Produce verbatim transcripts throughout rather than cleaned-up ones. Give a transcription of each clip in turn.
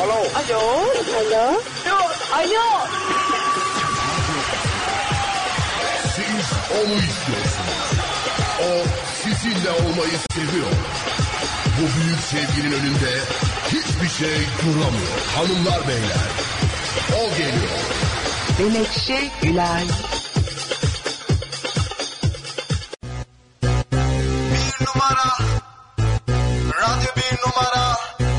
alo. Alo. Alo. Alo. Siz onu istiyorsunuz. O sizinle olmayı seviyor. Bu büyük sevginin önünde hiçbir şey duramıyor. Hanımlar beyler, o geliyor. Menekşe Gülay. Bir numara, radyo bir numara,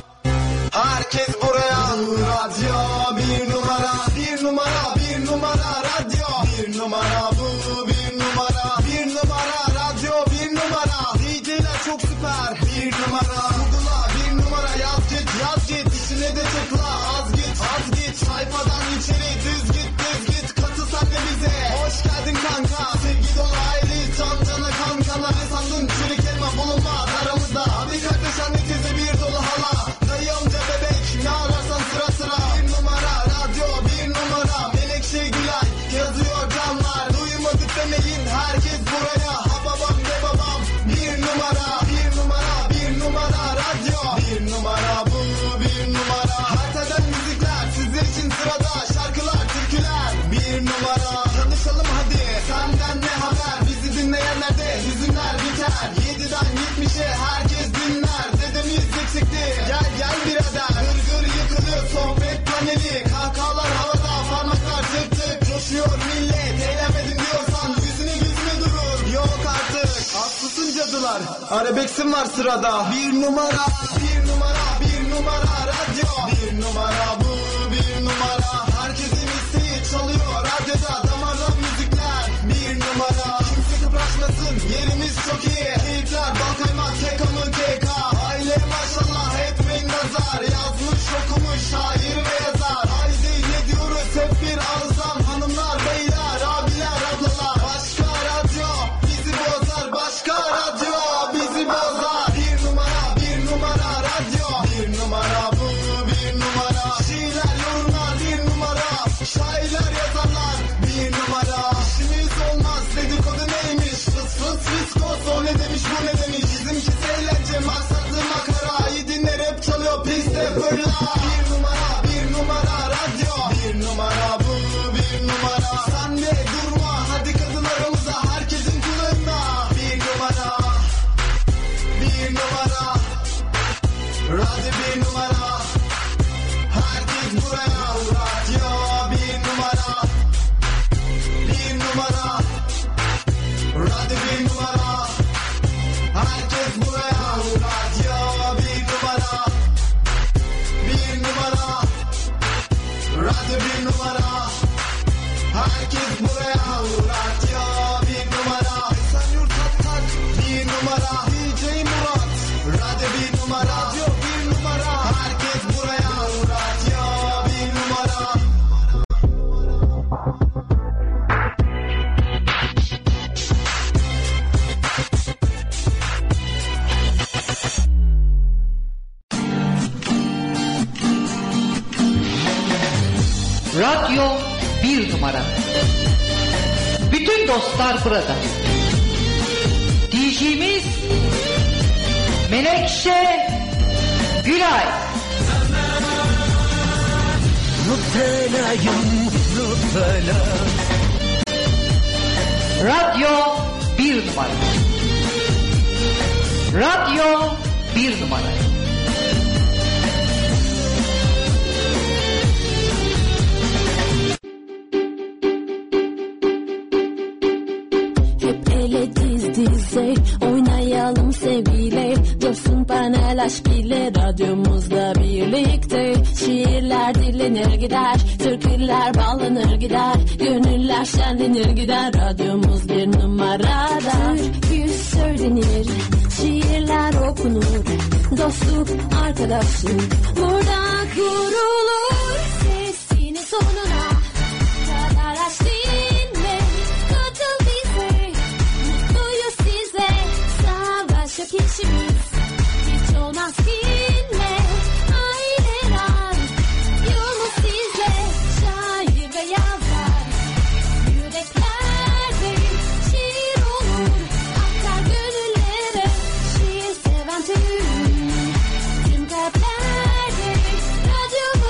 herkes buraya. Radyo bir numara, bir numara, bir numara, radyo bir numara, bu bir numara, bir numara, radyo bir numara. D J'ler çok süper, bir numara. Google'a bir numara yaz git, yaz git, işine de tıkla, az git, az git, sayfadan içeri düz git, düz git, katıl sen de bize. Hoş geldin kanka, sevgi dolu aile, can cana kan kana, ne sandın çürük elma bulunmaz aramızda. Bir kardeş anne teyze bir dolu hala, dayı amca bebek, ne ararsan sıra sıra. Bir numara, radyo bir numara, Menekşe Gülay yazıyor canlar. Duymadık demeyin, herkes buraya. Ha babam ne babam, bir numara, bir numara, bir numara, radyo bir numara, bu bir numara. Haritadan müzikler sizler için sırada, şarkılar, türküler bir numara. Tanışalım hadi, senden ne haber, bizi dinleyenlerde hüzünler biter. Yediden yetmişe herkes dinler, dedemiz eksikti, gel gel birader. Gır gır yıkılıyor sohbet paneli, kahkahalar havada, parmaklar tık tık. Coşuyor millet, eğlenmedin diyorsan yüzüne yüzüne durur. Yok artık, haklısın cadılar, arabeksim var sırada. Bir numara, bir numara, bir numara, radyo bir numara, bu bir numara. Herkesin isteği çalıyor radyoda, damardan müzikler bir numara. Kimse kıpraşmasın, yerimiz çok iyi. Keyifler, bal kaymak, keka mı keka. Aile maşallah etmeyin nazar, yazmış okumuş şair ve yazar. Haydi ne diyoruz hep bir ağızdan, hanımlar beyler, abiler ablalar. Başka radyo bizi bozar, başka radyo bizi bozar. Bir numara, bir numara, radyo bir numara, bu bir numara. Şiirler, yorumlar bir numara, şairler yazarlar bir numara. İşimiz olmaz, dedikodu neymiş, fıs fıs fiskos, o ne demiş bu ne demiş. Bizimkisi eğlence, maksatlı makara. İyi dinle rap çalıyor piste fırla. Bir numara, bir numara, radyo bir numara, bu bir numara. Sen de durma, hadi kadınlarımıza, herkesin kulağında. Bir numara, bir numara, radyo bir numara. Herkes buraya, radyo bir numara, bir numara, radyo bir numara. Herkes buraya, radyo bir numara, bir numara, radyo bir numara. Herkes buraya, radyo bir numara. Esenyurt tak tak bir numara, D J Murat, radyo bir numara, radyo bir numara. Herkes buraya, radyo bir numara. Radyo bir numara. Bütün dostlar burada. D J'miz Menekşe Gülay. Nutelayım, Nutela. Radyo bir numara. Radyo bir numara. Hep ele diz dize oynayalım sevgiyle, dursun panel aşk ile radyomuzda birlikte. Şiirler dinlenir gider, türküler bağlanır gider, gönüller şenlenir gider, radyomuz bir numarada. Türkü söylenir, şiirler okunur, dostluk arkadaşlık burada kurulur. Sesini sonuna kadar aç dinle, katıl bize, mutluyuz size. Savaşa kişimiz hiç olmaz kinle, aileler yolumuz sizle. Şair ve yazar yüreklerde şiir olur, akar gönüllere. Şiir seven tüm tüm kalplerde radyo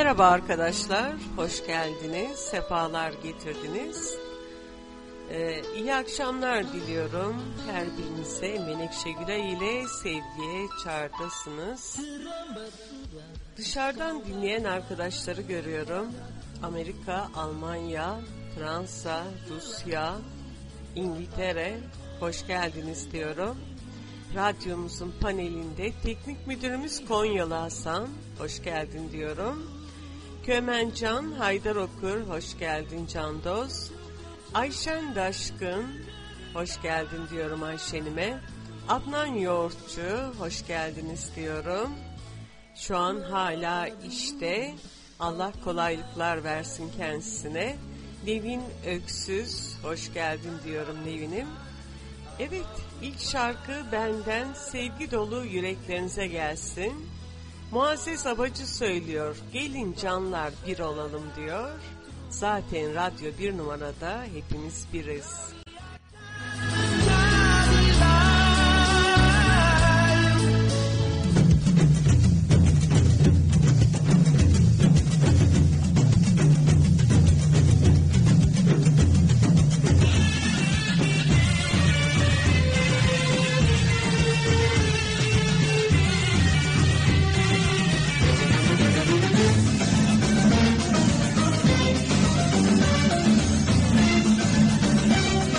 Merhaba arkadaşlar, hoş geldiniz, sefalar getirdiniz. Ee, iyi akşamlar diliyorum. Her birinize Menekşe Gülay ile sevgiye çağrıdasınız. Dışarıdan dinleyen arkadaşları görüyorum. Amerika, Almanya, Fransa, Rusya, İngiltere, hoş geldiniz diyorum. Radyomuzun panelinde teknik müdürümüz Konyalı Hasan, hoş geldin diyorum. Kömen Can, Haydar Okur, hoş geldin Candoz. Ayşen Daşkın, hoş geldin diyorum Ayşen'ime. Adnan Yoğurtçu, hoş geldiniz diyorum. Şu an hala işte, Allah kolaylıklar versin kendisine. Nevin Öksüz, hoş geldin diyorum Nevin'im. Evet, ilk şarkı benden sevgi dolu yüreklerinize gelsin. Muazzez Abacı söylüyor, gelin canlar bir olalım diyor. Zaten radyo bir numarada hepimiz biriz. Thank you.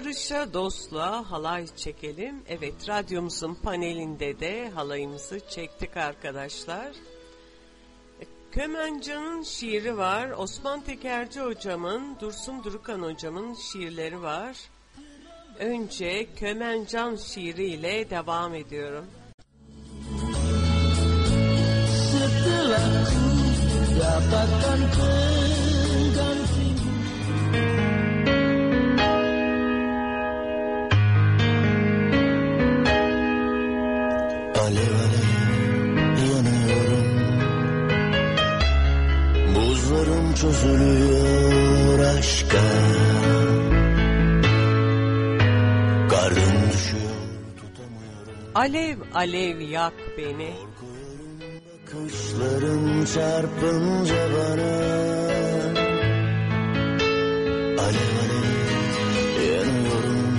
barışa, dostluğa halay çekelim. Evet, radyomuzun panelinde de halayımızı çektik arkadaşlar. Kömencan'ın şiiri var. Osman Tekerci hocamın, Dursun Durukan hocamın şiirleri var. Önce Kömencan şiiriyle devam ediyorum. Setelah ku dapatkan pengganti, alev alev yanıyorum, buzlarım çözülüyor aşka, karnım düşüyor tutamıyorum. Alev alev yak beni. Kuşların çarpınca bana, alev alev yanıyorum.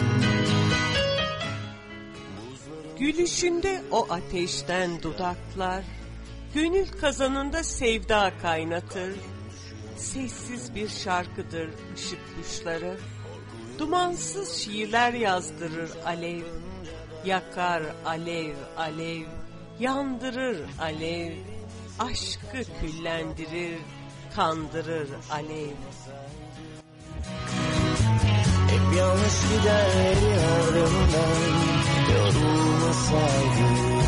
Gülüşünde o ateşten dudaklar, gönül kazanında sevda kaynatır. Sessiz bir şarkıdır ışık kuşları, dumansız şiirler yazdırır alev. Yakar alev alev, yandırır alev, aşkı küllendirir, kandırır alev. Hep yanlış gider ardımdan, yorulmasaydık,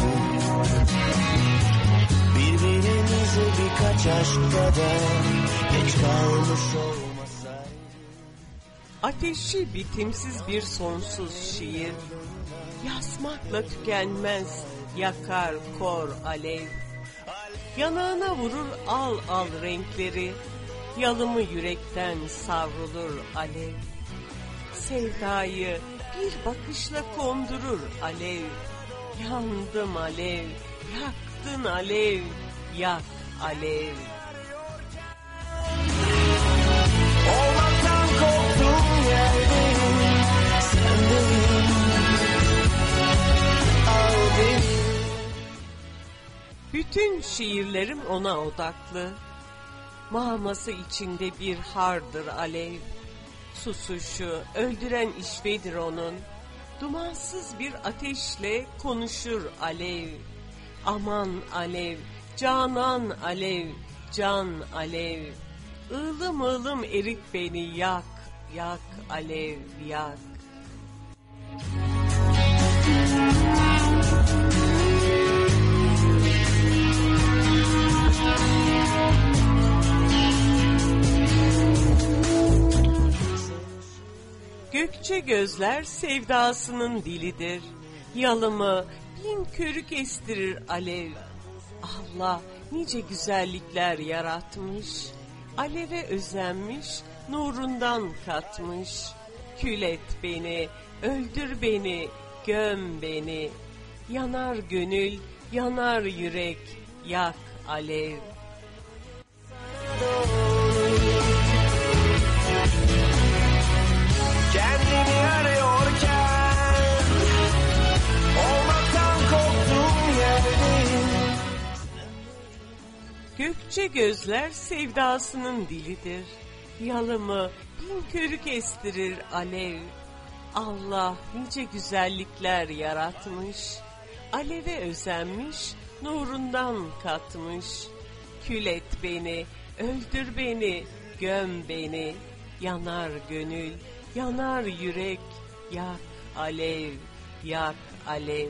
birbirimize birkaç aşk kadar geç kalmış olmasaydık. Ateşi bitimsiz bir sonsuz şiir, yazmakla tükenmez, yakar kor alev. Yanağına vurur al al renkleri, yalımı yürekten savrulur alev. Sevdayı bir bakışla kondurur alev. Yandım alev, yaktın alev, yak alev. Olmaktan korktuğum yerdeyim, sendeyim, al beni. Bütün şiirlerim ona odaklı. Maması içinde bir hardır alev. Susuşu öldüren işvedir onun. Dumansız bir ateşle konuşur alev. Aman alev, canan alev, can alev. Ilım ılım erit beni, yak, yak alev, yak. Gökçe gözler sevdasının dilidir. Yalımı bin körük estirir alev. Allah nice güzellikler yaratmış. Aleve özenmiş, nurundan katmış. Kül et beni, öldür beni, göm beni. Yanar gönül, yanar yürek, yak alev. Kendimi arıyorken, olmaktan korktuğum yerdeyim. Gökçe gözler sevdasının dilidir. Yalımı bin körük estirir alev. Allah nice güzellikler yaratmış. Aleve özenmiş, nurundan katmış. Kül et beni, öldür beni, göm beni. Yanar gönül, yanar yürek, yak alev, yak alev.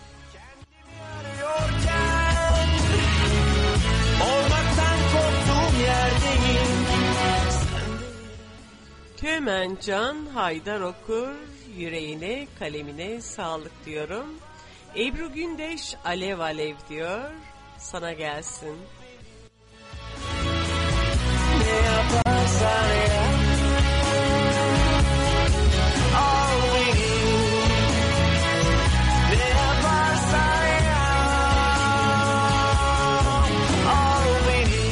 Arıyorken, olmaktan korktuğum yerdeyim. Kömencan Haydar Okur, yüreğine kalemine sağlık diyorum. Ebru Gündeş alev alev diyor, sana gelsin. Ne yaparsan yap, al beni. Ne yaparsan yap, al beni.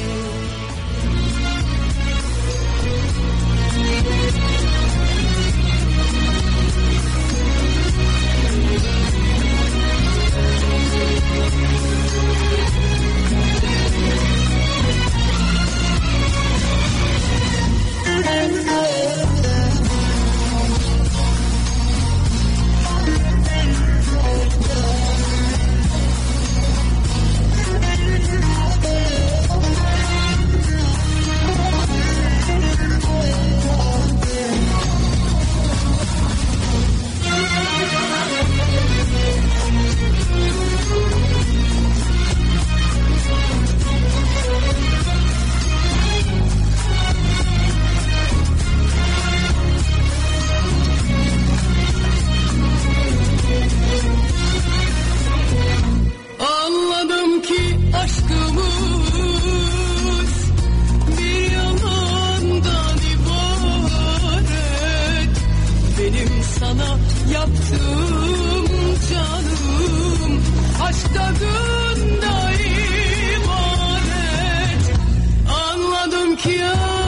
sana yaptığım canım aşk tadında ibaret. Anladım ki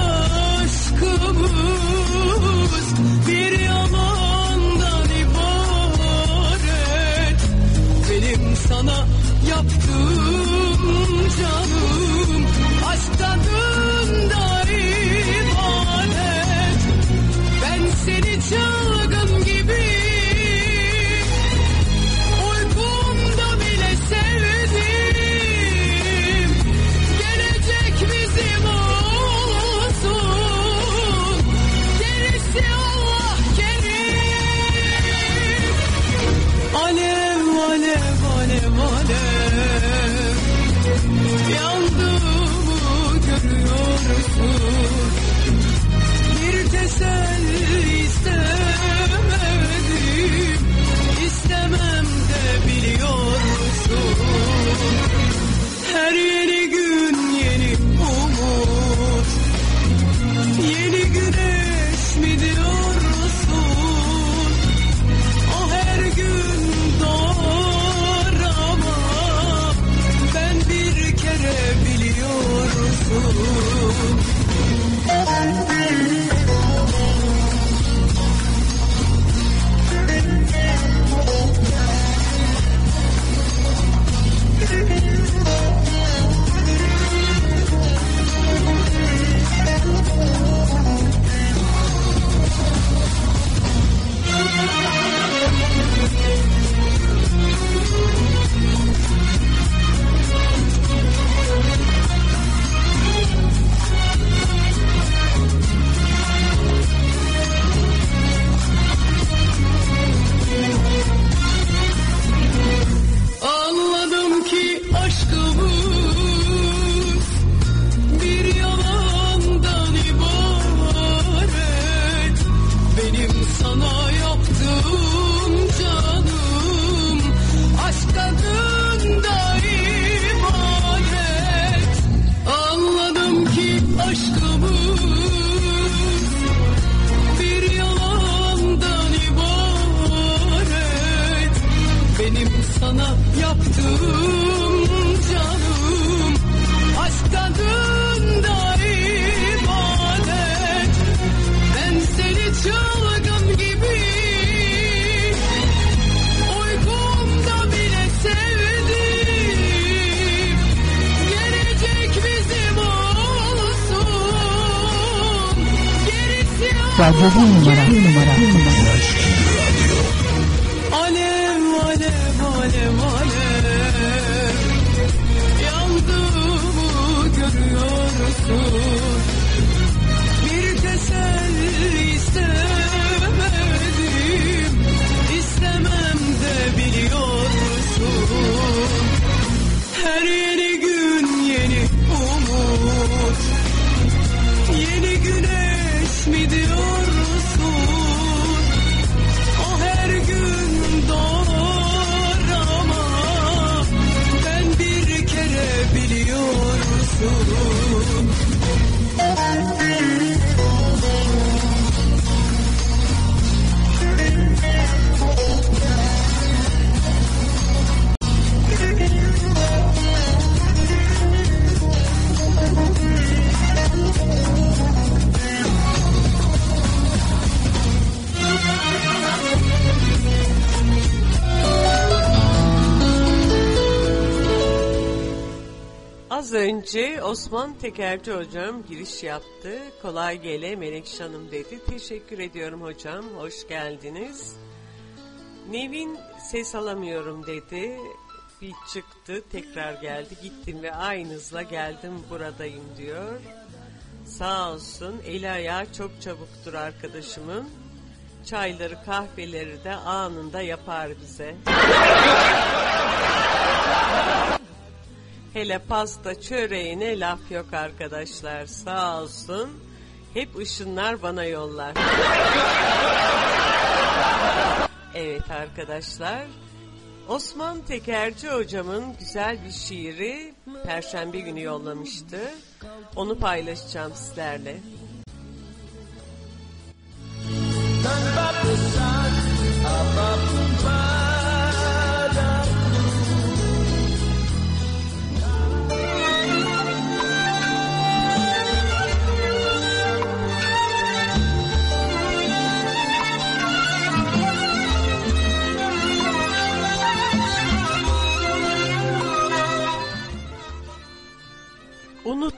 aşkımız bir yalandan ibaret. Benim sana yaptığım canım aşk tadında ibaret. Ben seni çılgın gibi uykumda bile sevdim. Gelecek bizim olsun, gerisi Allah kerim. Alev alev alev alev yandığımı görüyorsun. Bir teselli istemedim, istemem de biliyorsun. Her yeni gün yeni umut, yeni güneş mi diyorsun? O her gün doğar ama ben bir kere biliyorsun. Anladım ki aşkımız bir yalandan ibaret. Benim sana yaptığım canım aşk tadında ibaret. Anladım ki aşkımız bir yalandan ibaret. Benim sana yaptığım canım aşk tadında ibadet. Ben seni çılgın gibi uykumda bile sevdim. Gelecek bizim olsun, gerisi Radyo bir numara, bir numara, bir numara. alev alev alev alev yandığımı görüyorsun. Bir teselli istemedim, istemem de biliyorsun. Her yeni gün yeni umut, yeni güneş mi diyorsun? O her gün doğar ama ben bir kere biliyorsun. Az önce Osman Tekerci hocam giriş yaptı. Kolay gele Menekşe Hanım dedi. Teşekkür ediyorum hocam. Hoş geldiniz. Nevin ses alamıyorum dedi. Bir çıktı, tekrar geldi. Gittim ve aynı hızla geldim, buradayım diyor. Sağ olsun. Eli ayağı çok çabuktur arkadaşımın. Çayları, kahveleri de anında yapar bize. Hele pasta çöreğine laf yok arkadaşlar. Sağ olsun. Hep ışınlar bana yollar. Evet arkadaşlar. Osman Tekerci hocamın güzel bir şiiri Perşembe günü yollamıştı. Onu paylaşacağım sizlerle. Turn about the sun.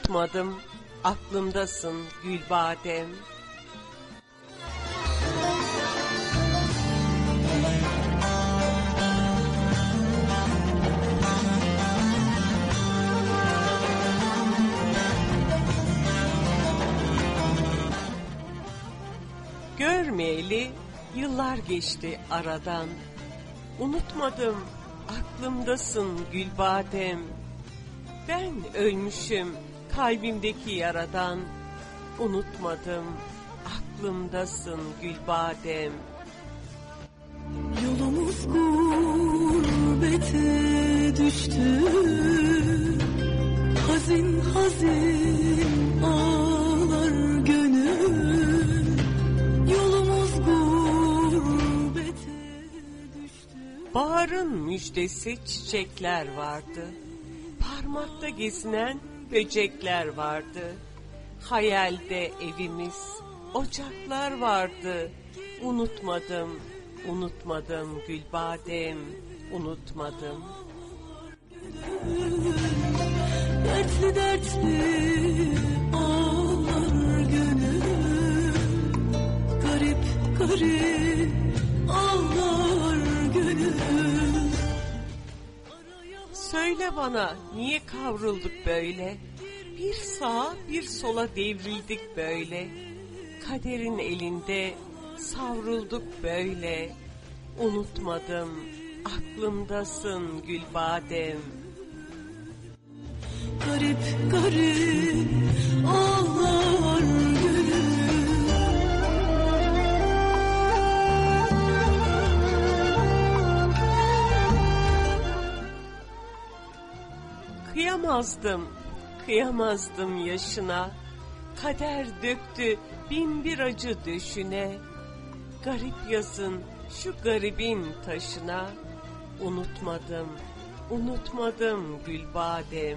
unutmadım, aklımdasın Gülbadem. Görmeyeli yıllar geçti aradan, unutmadım, aklımdasın Gülbadem. Ben ölmüşüm kalbimdeki yaradan, unutmadım, aklımdasın Gülbadem. Yolumuz gurbete düştü, hazin hazin ağlar gönül. Yolumuz gurbete düştü. Baharın müjdesi çiçekler vardı, parmakta gezinen böcekler vardı. Hayalde evimiz, ocaklar vardı. Unutmadım, unutmadım Gülbadem, unutmadım. Dertli dertli ağlar gönül, garip garip ağlar gönül. Söyle bana niye kavrulduk böyle? Bir sağa bir sola devrildik böyle. Kaderin elinde savrulduk böyle. Unutmadım, aklımdasın Gülbadem. Garip garip ağlar gönül. Kıyamazdım, kıyamazdım yaşına. Kader döktü bin bir acı döşüne. Garip yazın şu garibin taşına. Unutmadım, unutmadım Gülbadem.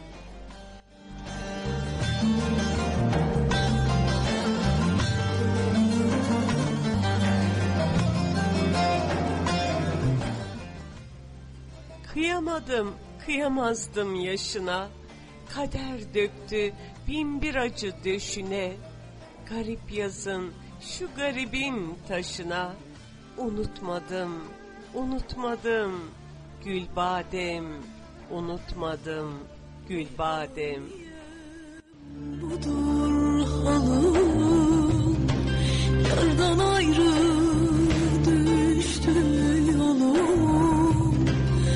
Kıyamadım, kıyamazdım yaşına. Kader döktü bin bir acı döşüne. Garip yazın şu garibin taşına. Unutmadım, unutmadım Gülbadem, unutmadım Gülbadem. Budur halım, yardan ayrı düştü yolum.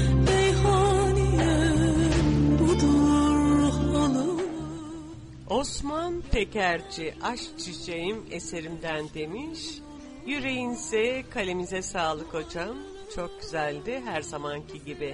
Meyhaniyem budur halım. Osman Tekerci Aşk Çiçeğim eserimden demiş. Yüreğinize, kalemize sağlık hocam. Çok güzeldi her zamanki gibi.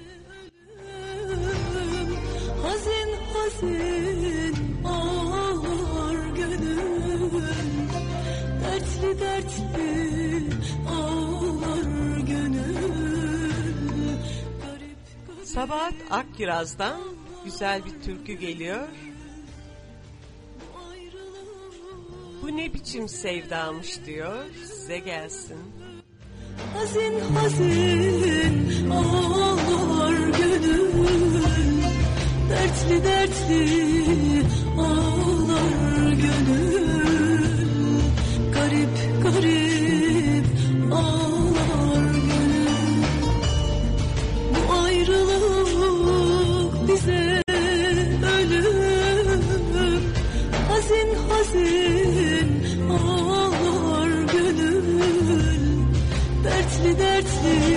Hazin hazin ağlar gönül, dertli dertli ağlar gönül. Garip garip. Sabahat Akkiraz'dan güzel bir türkü geliyor. Bu ne biçim sevdamış diyor, size gelsin. Hazin hazin ağlar gönül, dertli dertli ağlar gönül. Garip garip ağlar gönül. Bu ayrılık bize ölüm. Hazin hazin ağlar gönül, dertli dertli.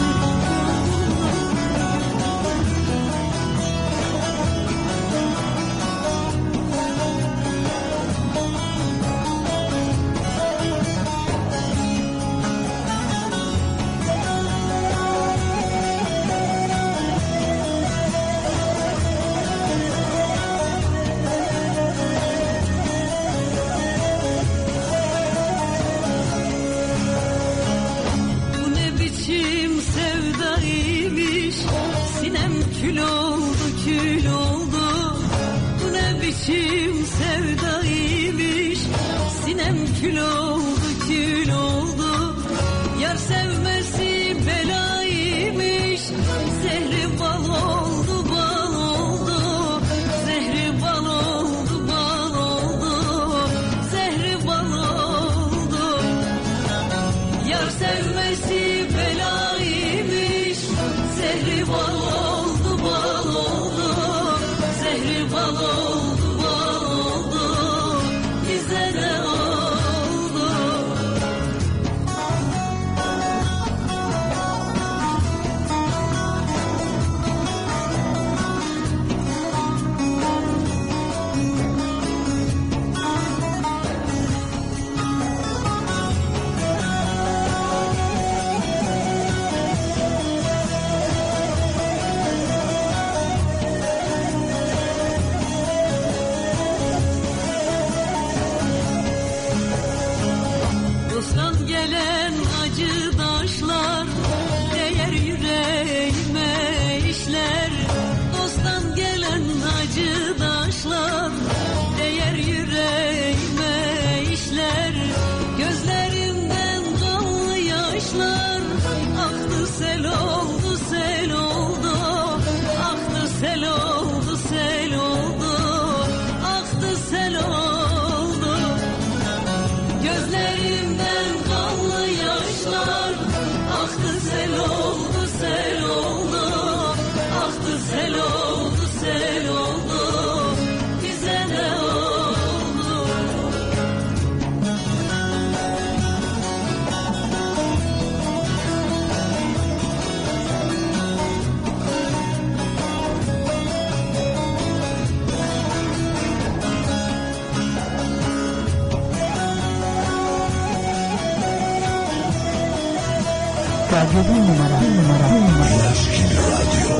Kül oldu, kül oldu. Bu ne biçim sevdaymış. Sinem kül oldu, kül oldu. Yar sevmesi belaymış. Zehri bal oldu, bal oldu. Zehri bal nesi belaymış. Zehri bal oldu bal oldu, zehri bal oldu bal oldu, bize de oldu. Dosttan gelen acı taşlar değer yüreğime işler. Dosttan gelen acı taşlar değer yüreğime işler. Gözlerimden kanlı yaşlar aktı, sel oldu sel oldu, aktı sel oldu sel oldu, aktı sel oldu. Gözlerimden kanlı yaşlar aktı, sel oldu sel oldu, aktı sel oldu sel oldu, bize ne oldu? Radyo bir numara, bir numara, bir numara.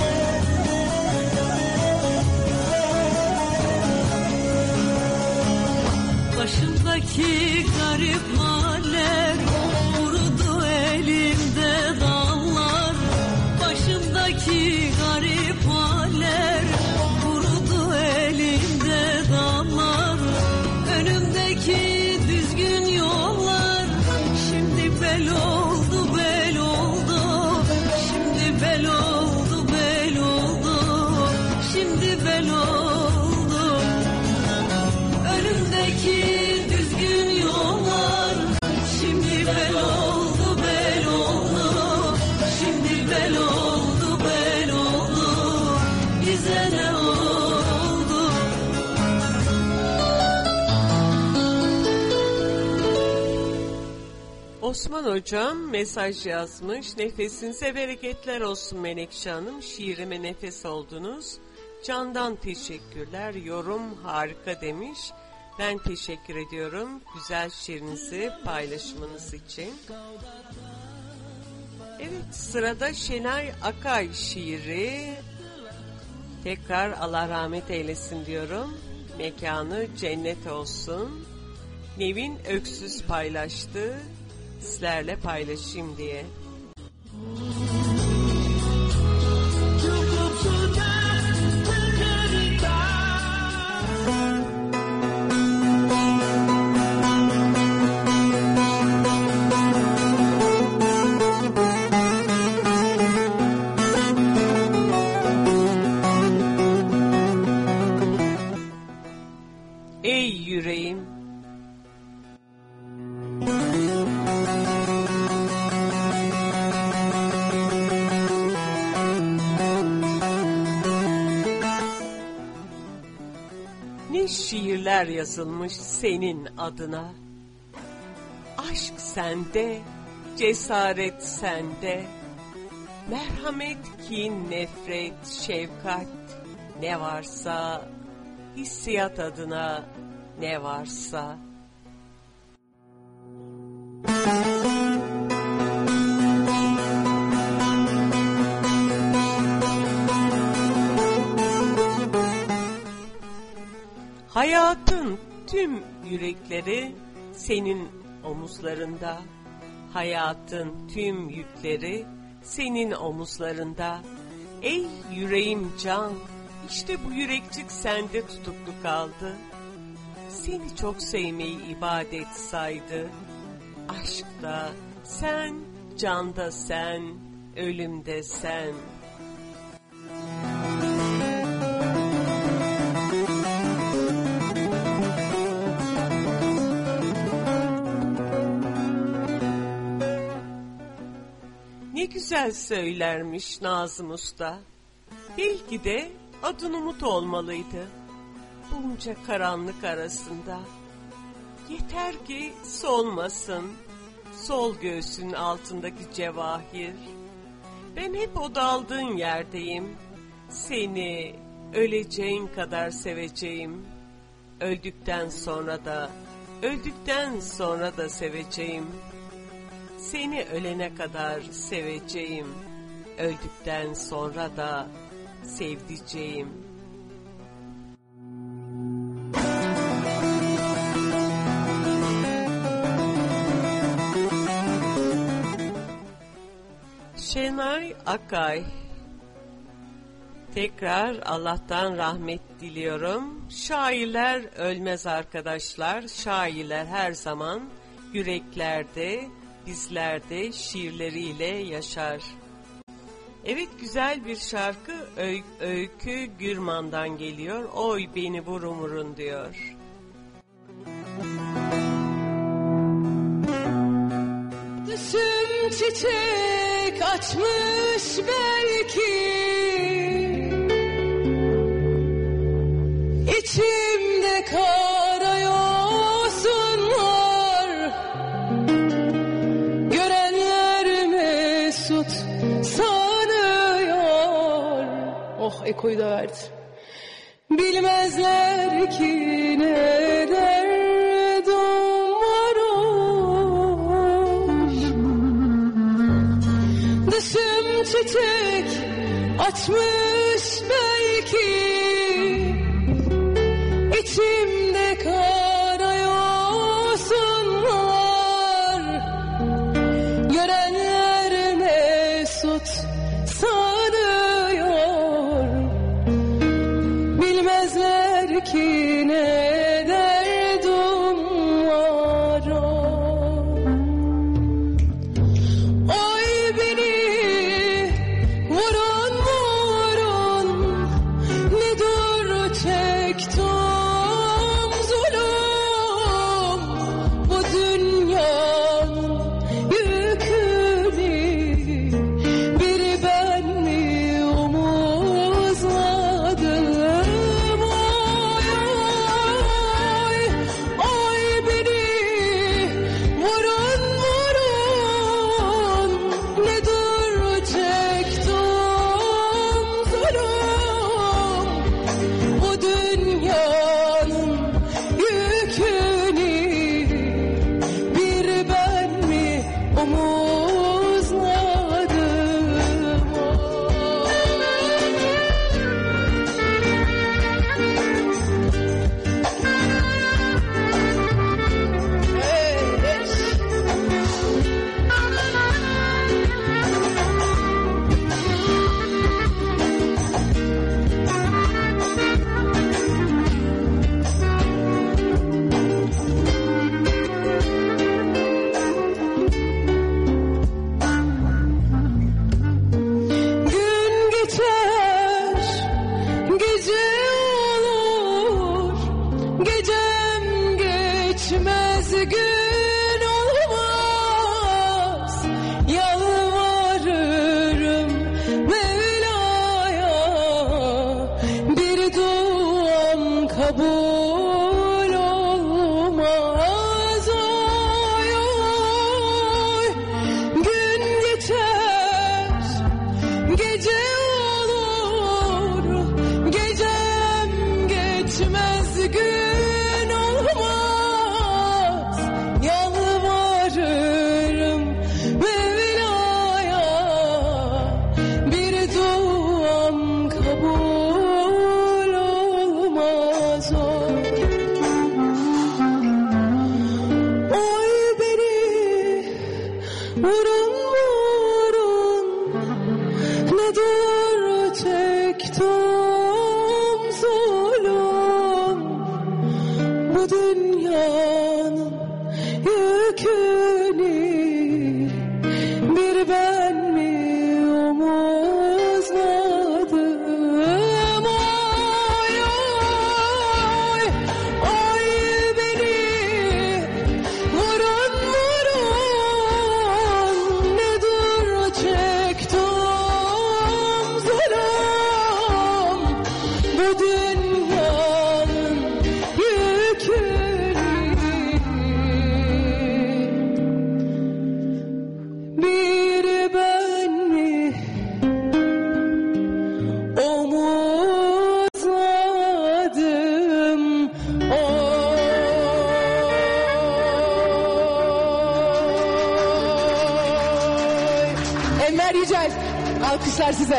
Başımdaki garip haller kurudu elimde dallar. Başımdaki garip haller kurudu elimde dallar. Önümdeki düzgün yollar şimdi bel oldu bel oldu. Şimdi bel oldu bel oldu. Şimdi bel oldu. Önümdeki düzgün yollar şimdi bel oldu bel oldu. Şimdi bel oldu bel oldu. Bize ne oldu? Osman hocam mesaj yazmış. Nefesinize bereketler olsun Menekşe Hanım. Şiirime nefes oldunuz. Candan teşekkürler. Yorum harika demiş. Ben teşekkür ediyorum güzel şiirinizi paylaşımınız için. Evet, sırada Şenay Akay şiiri. Tekrar Allah rahmet eylesin diyorum. Mekanı cennet olsun. Nevin Öksüz paylaştı. Sizlerle paylaşayım diye. Ey yüreğim, ne şiirler yazılmış senin adına. Aşk sende, cesaret sende, merhamet, kin, nefret, şefkat, ne varsa, hissiyat adına ne varsa. Hayatın tüm yürekleri senin omuzlarında. Hayatın tüm yükleri senin omuzlarında. Ey yüreğim can, işte bu yürekçik sende tutuklu kaldı. Seni çok sevmeyi ibadet saydı. Aşkta sen, canda sen, ölümde sen. güzel söylermiş Nazım Usta. Belki de adın Umut olmalıydı. Bunca karanlık arasında. Yeter ki solmasın, sol göğsün altındaki cevahir. Ben hep o daldığın yerdeyim. Seni öleceğin kadar seveceğim. Öldükten sonra da, öldükten sonra da seveceğim. Seni ölene kadar seveceğim. Öldükten sonra da sevdiceğim. Şenay Akay. Tekrar Allah'tan rahmet diliyorum. Şairler ölmez arkadaşlar. Şairler her zaman yüreklerde, bizlerde şiirleriyle yaşar. Evet, güzel bir şarkı Öy, Öykü Gürman'dan geliyor. Oy beni vurun vurun diyor. Düşüm çiçek açmış belki, İçimde kara yosun var. Görenler mesut sanıyor. Oh, ekoyu da verdi. Bilmezler ki ne derdim var oy. Dışım çiçek açmış belki, İçimde kara yosun var. Görenler mesut sanıyor. Bilmezler ki ne derdim var. Oy beni vurun vurun, ne dur çektim zulüm. Caner Yücel. Alkışlar size.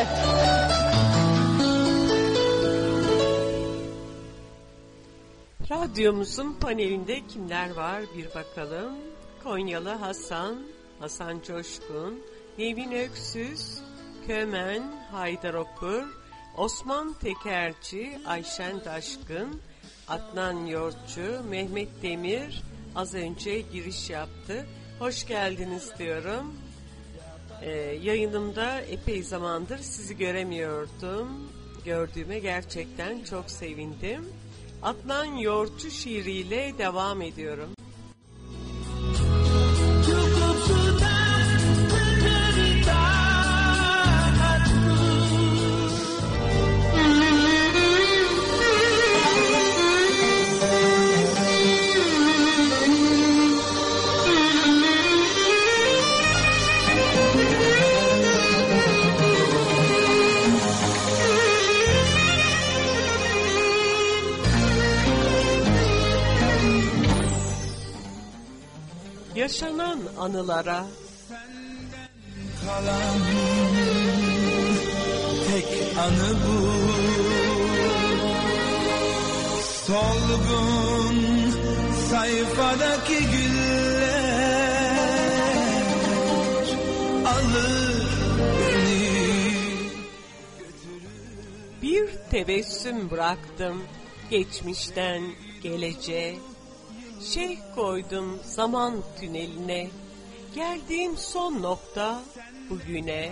Radyomuzun panelinde kimler var bir bakalım. Konyalı Hasan, Hasan Coşkun, Nevin Öksüz, Kömen, Haydar Okur, Osman Tekerci, Ayşen Taşkın, Adnan Yoğurtçu, Mehmet Demir az önce giriş yaptı. Hoş geldiniz diyorum. Ee, yayınımda epey zamandır sizi göremiyordum. Gördüğüme gerçekten çok sevindim. Adnan Yoğurtçu şiiriyle devam ediyorum. Yaşanan anılara kalan tek anı bu, solgun sayfadaki güller alır beni götürür. Bir tebessüm bıraktım geçmişten geleceğe. Şeyh koydum zaman tüneline, geldiğim son nokta bugüne.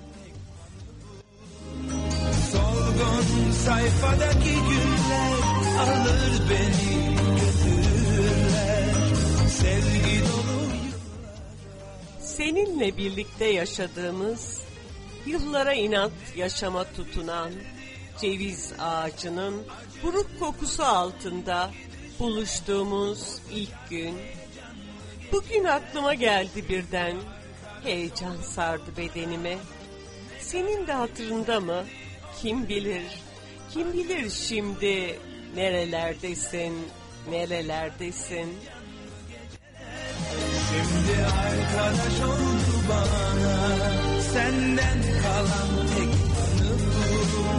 Solgun sayfadaki güller alır beni götürürler, sevgi dolu. Seninle birlikte yaşadığımız, yıllara inat yaşama tutunan ceviz ağacının buruk kokusu altında buluştuğumuz ilk gün. Bugün aklıma geldi birden, heyecan sardı bedenime. Senin de hatırında mı? Kim bilir, kim bilir şimdi nerelerdesin, nerelerdesin. Şimdi arkadaş oldu bana, senden kalan tek anı bu.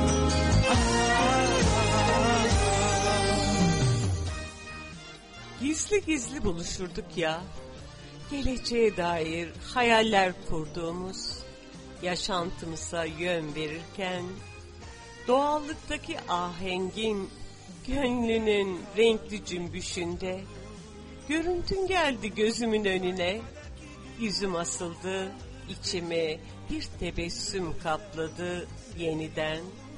Gizli gizli buluşurduk ya, geleceğe dair hayaller kurduğumuz, yaşantımıza yön verirken, doğallıktaki ahengin, gönlünün renkli cümbüşünde, görüntün geldi gözümün önüne, yüzüm asıldı, içimi bir tebessüm kapladı yeniden.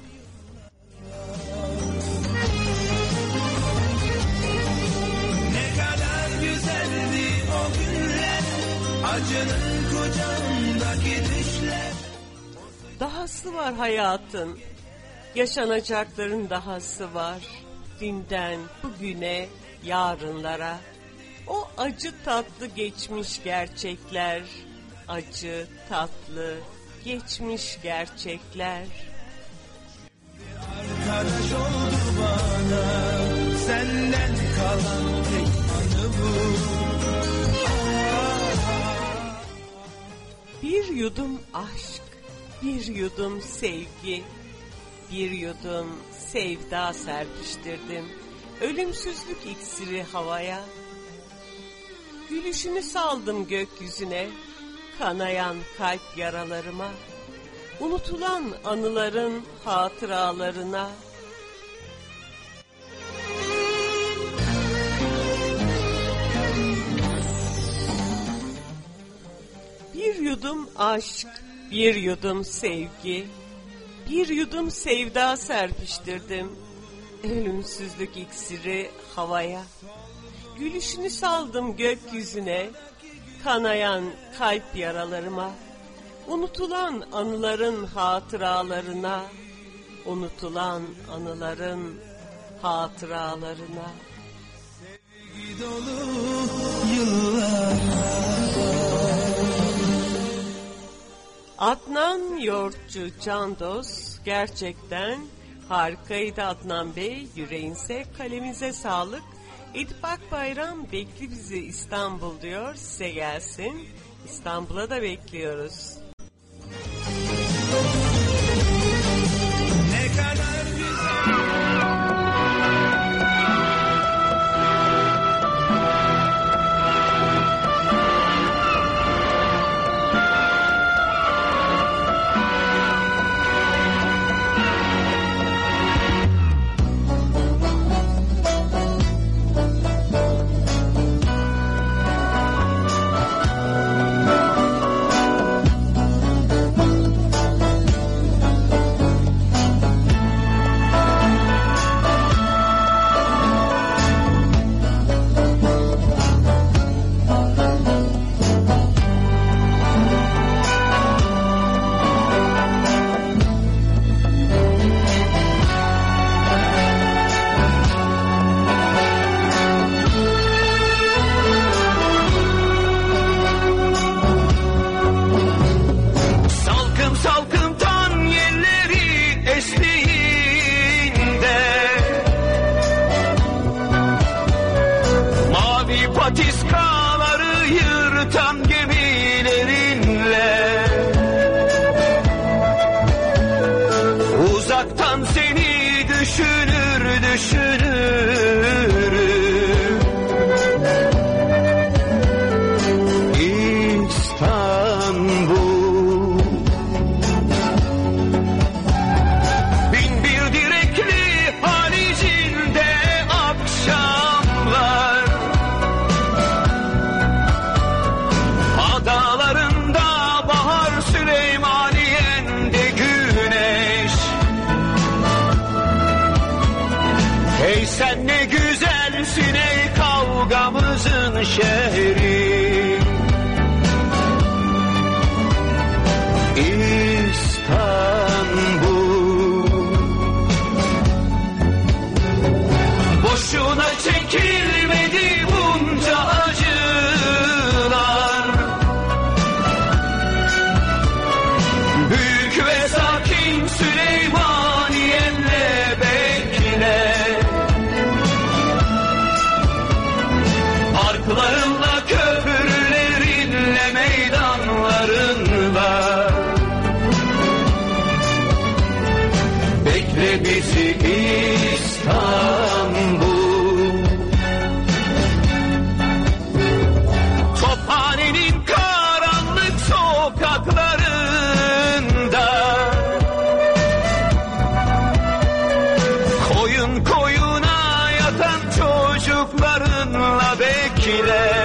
Güzeldi o günler, acının kucağındaki düşler. Dahası var hayatın, yaşanacakların dahası var. Dünden bugüne, yarınlara. O acı tatlı geçmiş gerçekler, acı tatlı geçmiş gerçekler. Arkadaş oldu bana, senden kalan tek anı bu. Bir yudum aşk, bir yudum sevgi, bir yudum sevda serpiştirdim. Ölümsüzlük iksiri havaya. Gülüşünü saldım gökyüzüne, kanayan kalp yaralarıma. Unutulan anıların hatıralarına. Bir yudum aşk, bir yudum sevgi, bir yudum sevda serpiştirdim. Ölümsüzlük iksiri havaya. Gülüşünü saldım gökyüzüne, kanayan kalp yaralarıma. Unutulan anıların hatıralarına, unutulan anıların hatıralarına. Sevgi dolu yıllar. Adnan Yoğurtçu Candos, gerçekten harikaydı Adnan Bey. Yüreğinize, kalemize sağlık. Edip Akbayram bekli bizi İstanbul diyor, size gelsin. İstanbul'a da bekliyoruz. düşünürüm. İstanbul, bin bir direkli haricinde akşamlar, adalarında bahar, Süleymaniye'nde güneş. Ey sen ne güzelsin ey kavgamızın şehri. İstanbul, boşuna çekilmedi bunca acılar. Büyük ve sakin Süleymaniye'nle bekle. Parklarınla, köprülerinle, meydanlarınla bekle bizi İstanbul. Tophanenin karanlık sokaklarında koyun koyuna yatan çocuklarınla bekle.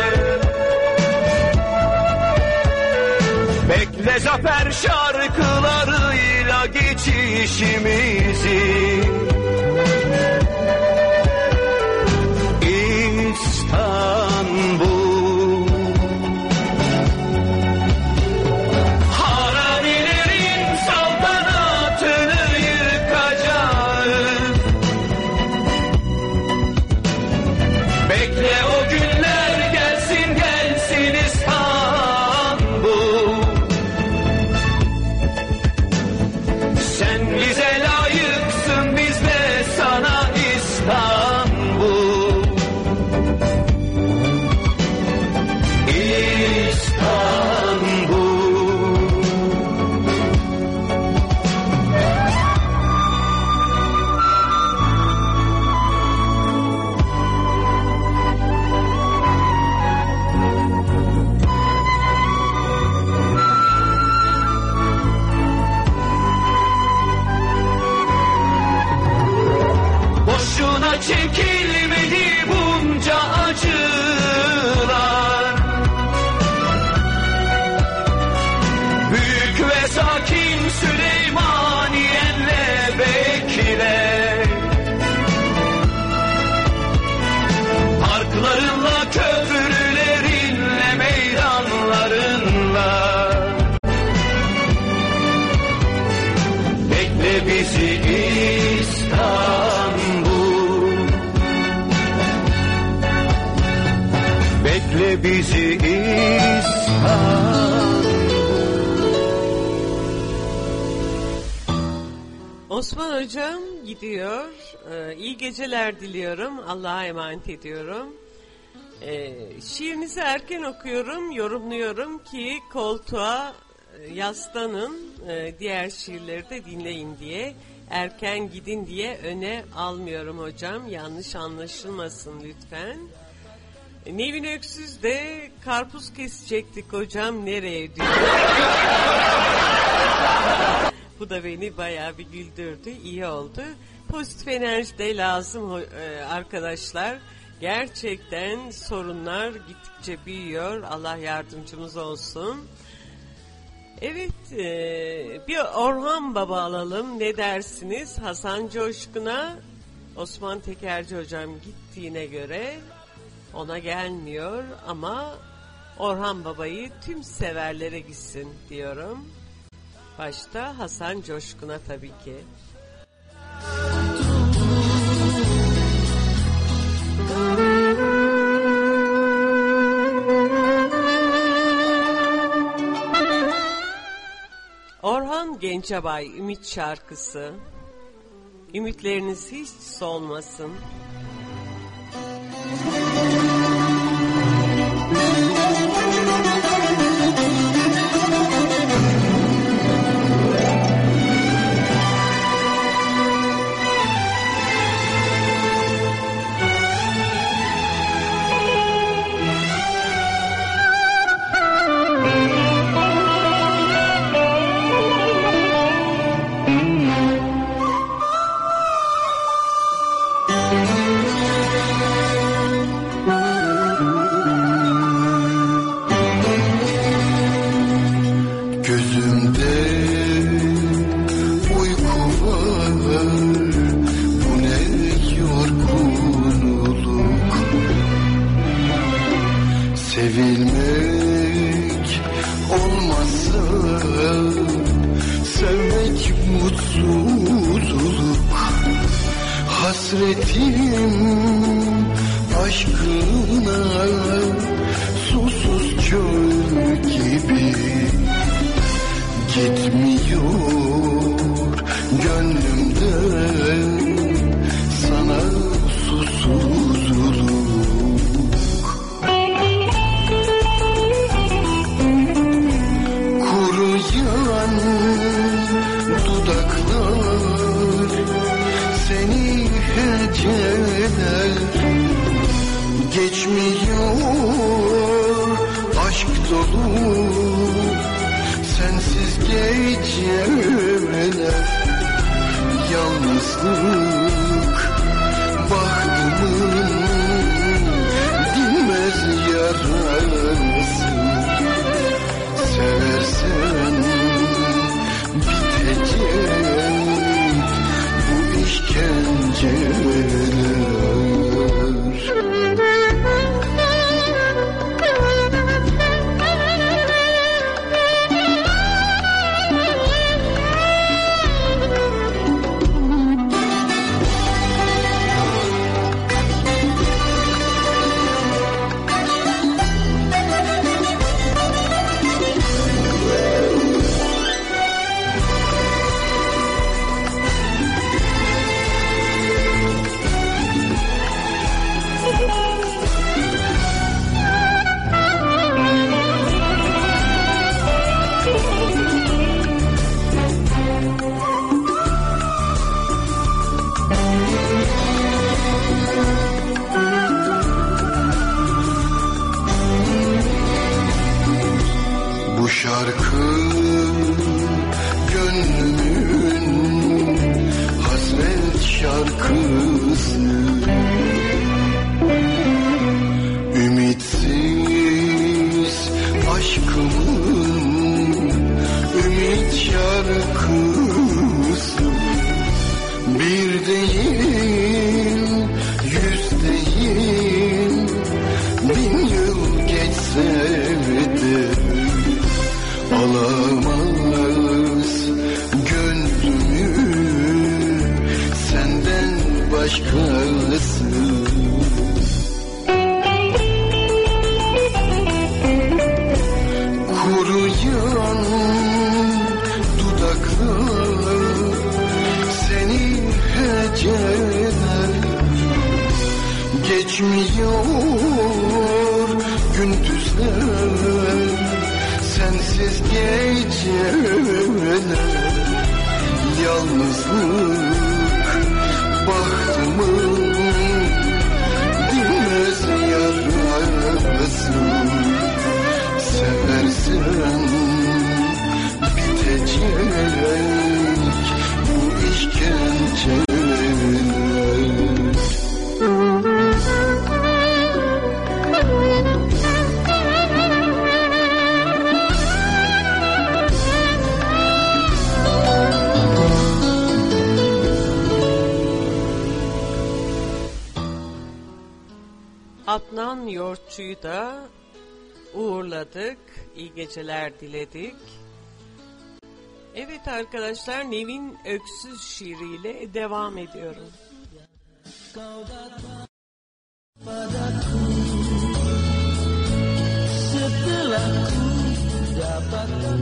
Bekle zafer şarkılarıyla geçişimizi. İstanbul, haramilerin saltanatını yıkacağız. Bekle o günler gelsin gelsin İstanbul. Sen bize layıksın, biz de sana İstanbul. İstanbul, boşuna çekilmedi bunca acılar. Büyük ve sakin Süleymaniye'nle bekle. Parklarınla, köprülerinle, meydanlarınla bekle bizi İstanbul. Bekle bizi İstanbul. Osman hocam gidiyor. Ee, iyi geceler diliyorum. Allah'a emanet ediyorum. Ee, şiirinizi erken okuyorum, yorumluyorum ki koltuğa e, yaslanın, e, diğer şiirleri de dinleyin diye. Erken gidin diye öne almıyorum hocam. Yanlış anlaşılmasın lütfen. E, Nevin Öksüz de karpuz kesecektik hocam nereye diyor. Bu da beni bayağı bir güldürdü. İyi oldu. Pozitif enerji de lazım arkadaşlar. Gerçekten sorunlar gittikçe büyüyor. Allah yardımcımız olsun. Evet, bir Orhan Baba alalım. Ne dersiniz? Hasan Coşkun'a Osman Tekerci hocam gittiğine göre ona gelmiyor ama Orhan Baba'yı tüm severlere gitsin diyorum. Başta Hasan Coşkun'a tabii ki. Orhan Gencebay Ümit şarkısı. Ümitleriniz hiç solmasın. Gözümde uyku var, bu ne yorgunluk. Sevilmek olmazsa sevmek mutsuzluk. Hasretim aşkına susuz çöl gibi gitmiyor gönlümden sana susuzluk. Kuruyan dudaklar seni heceler, geçmiyor aşk dolu sensiz geceler. Yalnızlık bahtımın dinmez yarası. Seversen bitecek bu işkenceler. Şarkı gönlümün hasret şarkısı. Ümitsiz aşkımın ümit şarkısı. Bir değil, yüz değil, bin yıl geçse de alamaz gönlümü senden başkası. Kuruyan dudaklar seni heceler, geçmiyor gündüzler sensiz geceler. Yalnızlık bahtımın dinmez yarası. Seversen bitecek bu işkenceler. Adnan Yoğurtçu'yu da uğurladık. İyi geceler diledik. Evet arkadaşlar, Nevin Öksüz şiiriyle devam ediyorum. Setelah ku dapatkan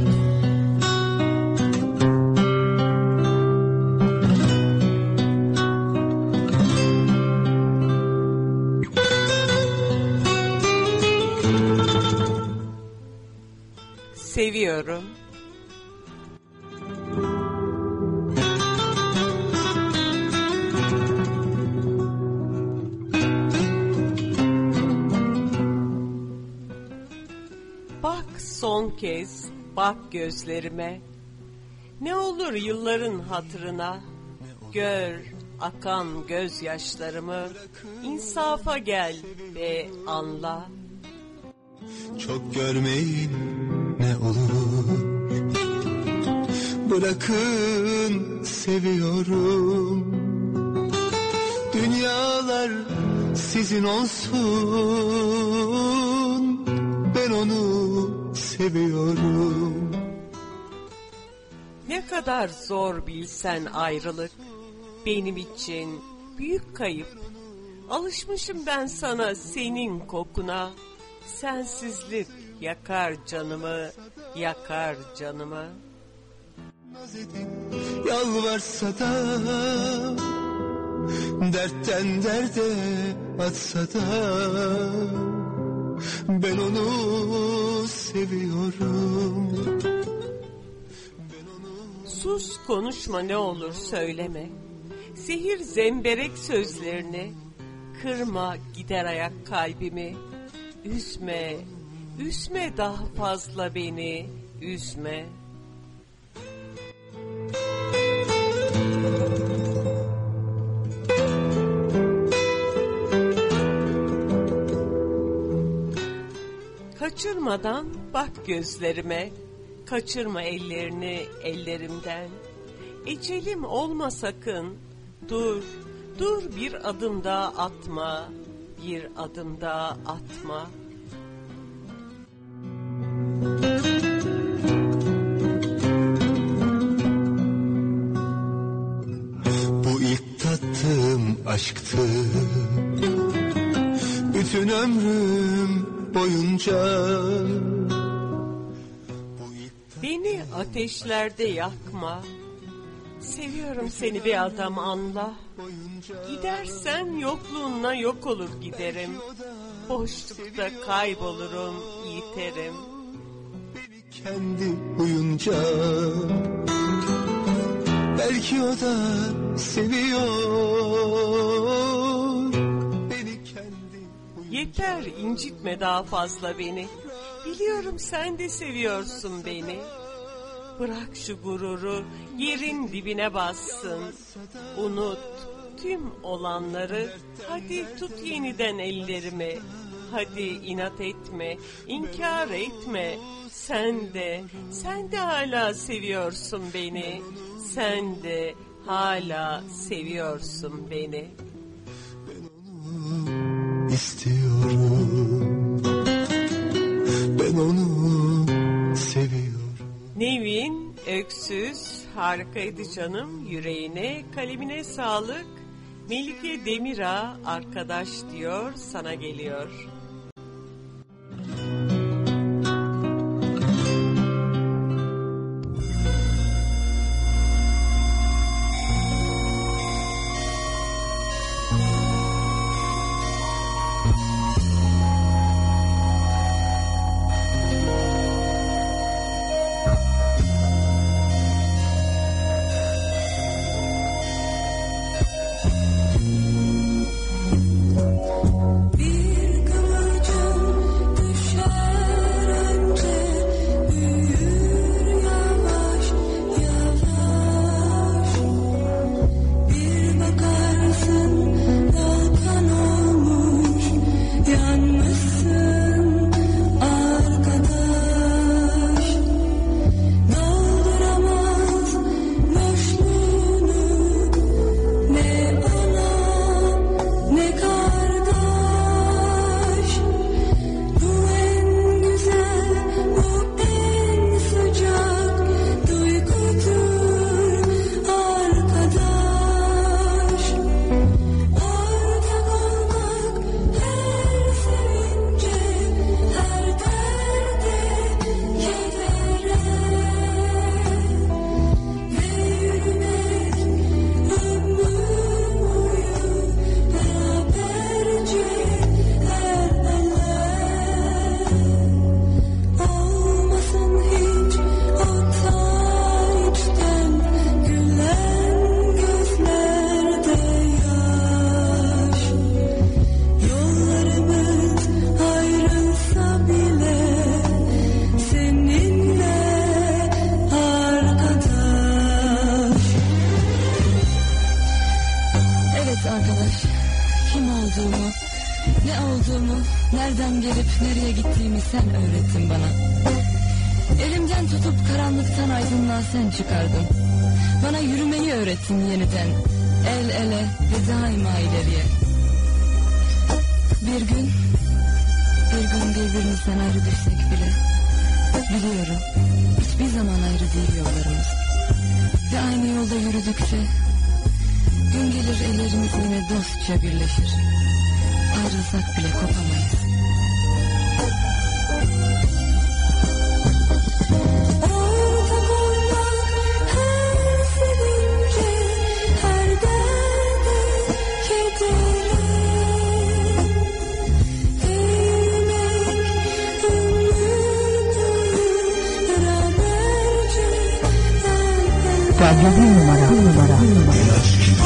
seviyorum. Bak son kez, bak gözlerime. Ne olur yılların hatırına, gör akan gözyaşlarımı, insafa gel ve anla. Çok görmeyin ne olur, bırakın seviyorum. Dünyalar sizin olsun, ben onu seviyorum. Ne kadar zor bilsen ayrılık, benim için büyük kayıp. Alışmışım ben sana, senin kokuna. Sensizlik yakar canımı, yakar canımı. Naz edip yalvarsa da, dertten derde atsa da, ben onu seviyorum. Sus, konuşma, ne olur söyleme. Zehir zemberek sözlerini, kırma gider ayak kalbimi. Üzme, üzme daha fazla beni, üzme. Kaçırmadan bak gözlerime, kaçırma ellerini ellerimden. Ecelim olma sakın, dur, dur bir adım daha atma, bir adım daha atma. Bu ilk tattığım aşktı, bütün ömrüm boyunca. Beni ateşlerde yakma, seviyorum seni bir adam anla. Gidersen yokluğunla yok olur giderim, boşlukta kaybolurum yiterim. Beni kendi huyunca, belki o da seviyor beni kendi huyunca. Yeter, incitme daha fazla beni, biliyorum sen de seviyorsun beni. Bırak şu gururu, yerin dibine bassın. Unut tüm olanları, hadi tut yeniden ellerimi. Hadi inat etme, inkar etme. Sen de, sen de hala seviyorsun beni. Sen de hala seviyorsun beni. Ben onu istiyorum, ben onu seviyorum. Nevin Öksüz, harikaydı canım, yüreğine, kalemine sağlık. Melike Demirağ, arkadaş diyor, sana geliyor. Ne olduğumu, nereden gelip nereye gittiğimi sen öğrettin bana. Elimden tutup karanlıktan aydınlığa sen çıkardın. Bana yürümeyi öğrettin yeniden, el ele ve daima ileriye. Bir gün, bir gün birbirimizden ayrı düşsek bile, biliyorum hiçbir zaman ayrı değil yollarımız. Ve aynı yolda yürüdükçe, gün gelir ellerimiz yine dostça birleşir. Ayrılsak bile kopamayız. Radyo bir numara, bir numara, bir numara.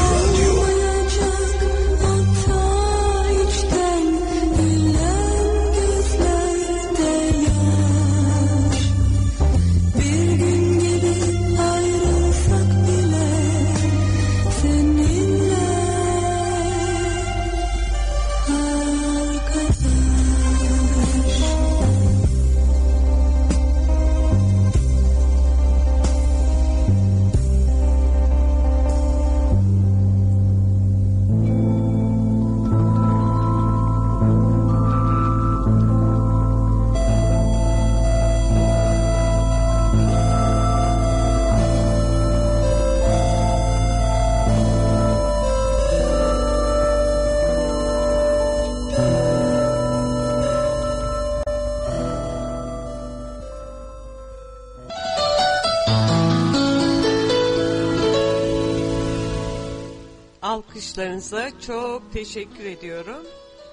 Alkışlarınıza çok teşekkür ediyorum.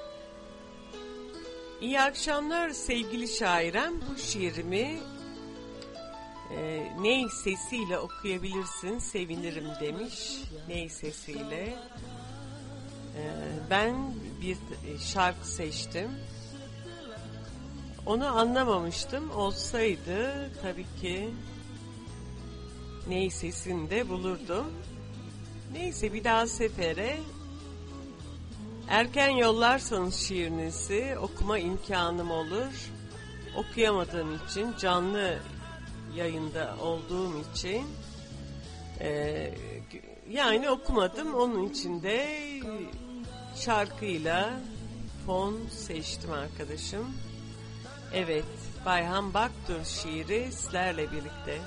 İyi akşamlar sevgili şairem. Bu şiirimi e, ney sesiyle okuyabilirsin, sevinirim demiş. Ney sesiyle. E, ben bir şarkı seçtim. Onu anlamamıştım. Olsaydı tabii ki ney sesini de bulurdum. Neyse, bir daha sefere erken yollarsanız şiirinizi okuma imkanım olur. Okuyamadığım için, canlı yayında olduğum için e, yani okumadım. Onun için de şarkıyla fon seçtim arkadaşım. Evet, Bayhan Baktur şiiri sizlerle birlikte.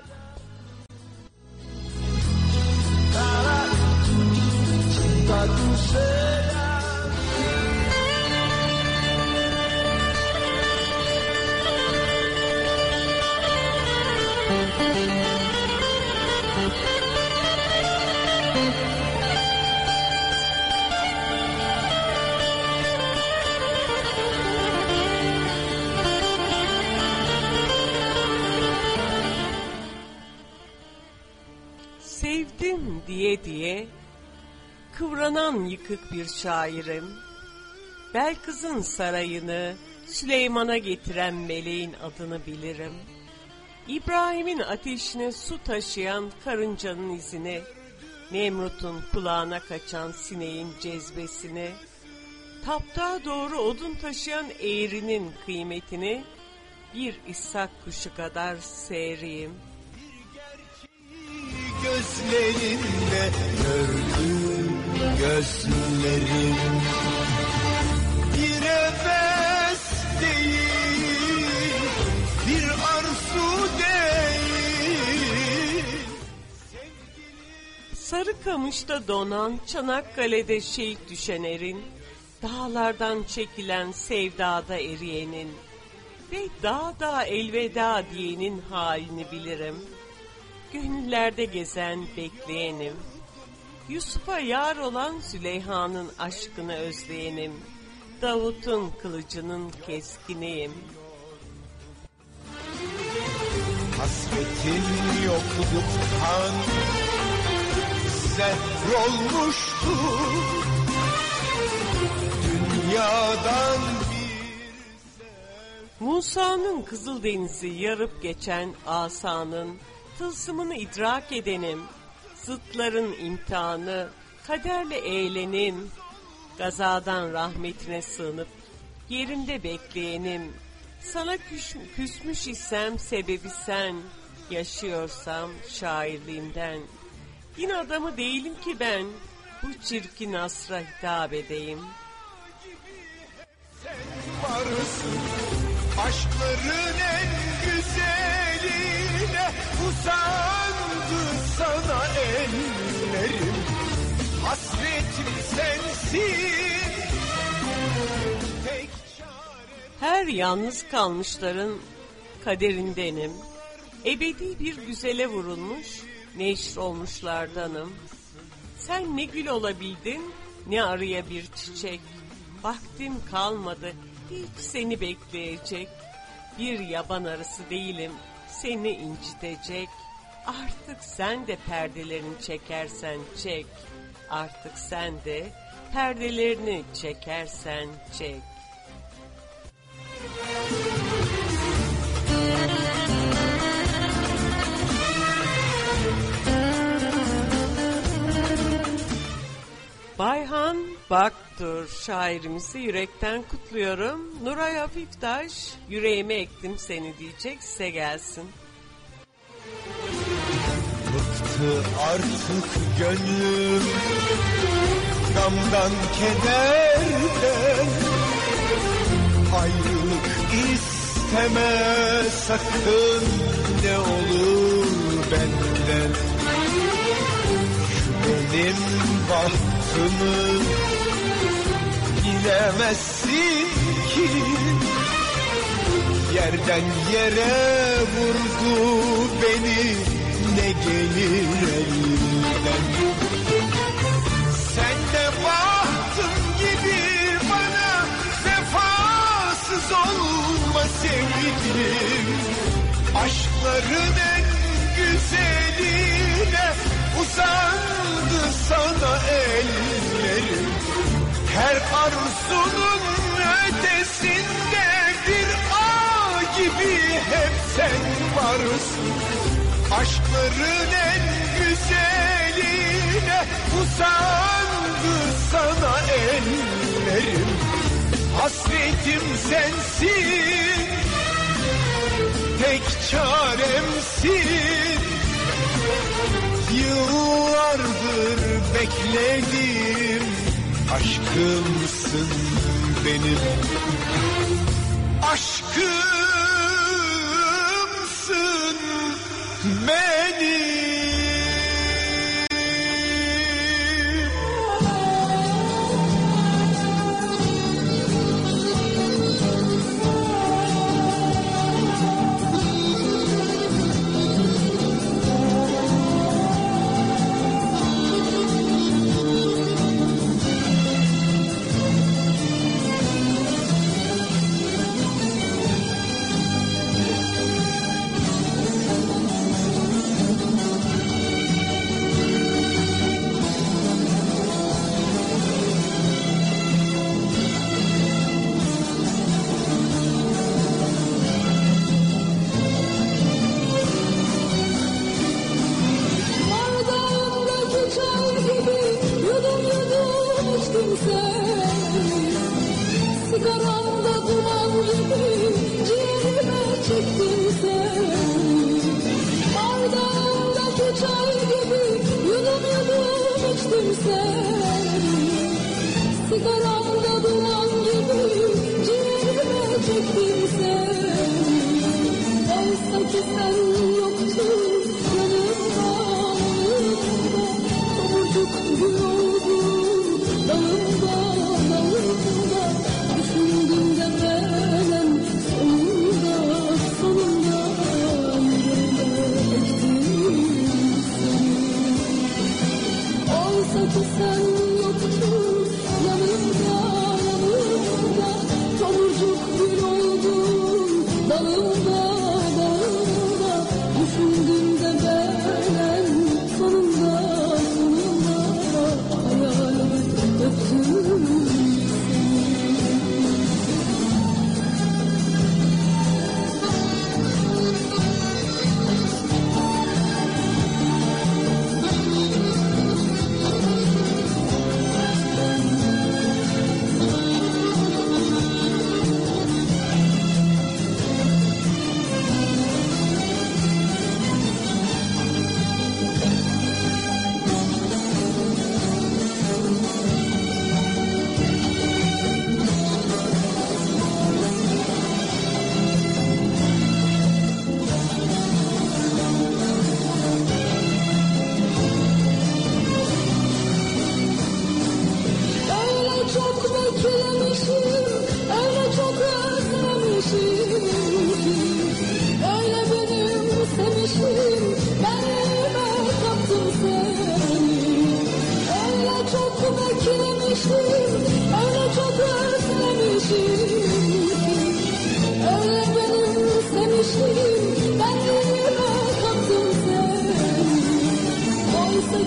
Sevdim diye diye kıvranan yıkık bir şairim, Belkıs'ın sarayını Süleyman'a getiren meleğin adını bilirim. İbrahim'in ateşine su taşıyan karıncanın izini, Nemrut'un kulağına kaçan sineğin cezbesini, taptağa doğru odun taşıyan eğrinin kıymetini, bir İshak kuşu kadar seyriyim. Gözlerinde gördüm gözlerim, bir nefes değil, bir arzu değil. Sarıkamış'ta donan, Çanakkale'de şehit düşen erin, dağlardan çekilen sevdada eriyenin ve dağda elveda diyenin halini bilirim. Gönüllerde gezen bekleyenim, Yusuf'a yar olan Züleyha'nın aşkını özleyenim, Davut'un kılıcının keskiniyim. Hasretin yokluktan zehrolmuştu, dünyadan bir Musa'nın Kızıldeniz'i yarıp geçen asanın tılsımını idrak edenim, zıtların imtihanı, kaderle eğlenim, gazadan rahmetine sığınıp yerimde bekleyenim, Sana küs, küsmüş isem sebebi sen, yaşıyorsam şairliğimden. Yine adamı değilim ki ben, bu çirkin asra hitap edeyim. Sen varsın, aşkların en güzeline uzandı sana ellerim. Hasretim sensin. Tek Her yalnız kalmışların kaderindenim. Ebedi bir güzele vurulmuş, neşr olmuşlardanım. Sen ne gül olabildin, ne arıya bir çiçek. Vaktim kalmadı hiç seni bekleyecek. Bir yaban arısı değilim, seni incitecek. Artık sen de perdelerini çekersen çek. Artık sen de perdelerini çekersen çek. Bayhan Baktur şairimizi yürekten kutluyorum. Nuray Hafiftaş, yüreğime ektim seni diyecek, size gelsin. Bıktı artık gönlüm gamdan kederden. Ayrılık isteme sakın, ne olur benden. Şu benim bahtımı bilemezsin ki, yerden yere vurdu beni, ne gelir elinden. Sen de bahtım gibi bana vefasız olma sevgilim. Aşkların en güzeline uzandı sana ellerim. Her arzunun ötesinde bir ağ gibi hep sen varsın. Aşkların en güzeline uzandı sana ellerim. Hasretim sensin, tek çaremsin. Yıllardır bekledim, aşkımsın benim. Aşkımsın benim. Sigaramda duman gibi ciğerime çektin sen. Bardağımdaki çay gibi yudum yudum içtim sen. Sigaramda duman gibi ciğerime çektin sen. Oysa ki sen yoktun yanımda, yanımda. Tomurcuk gül oldun dalımda, dalımda. Düşündüm de ben sonunda, sonunda yüreğime ektim seni. Oysa ki sen yoktun yanımda, yanımda. Tomurcuk gül oldun dalımda, dalımda. Düşündüm de ben sonunda, sonunda hayalime öptüm.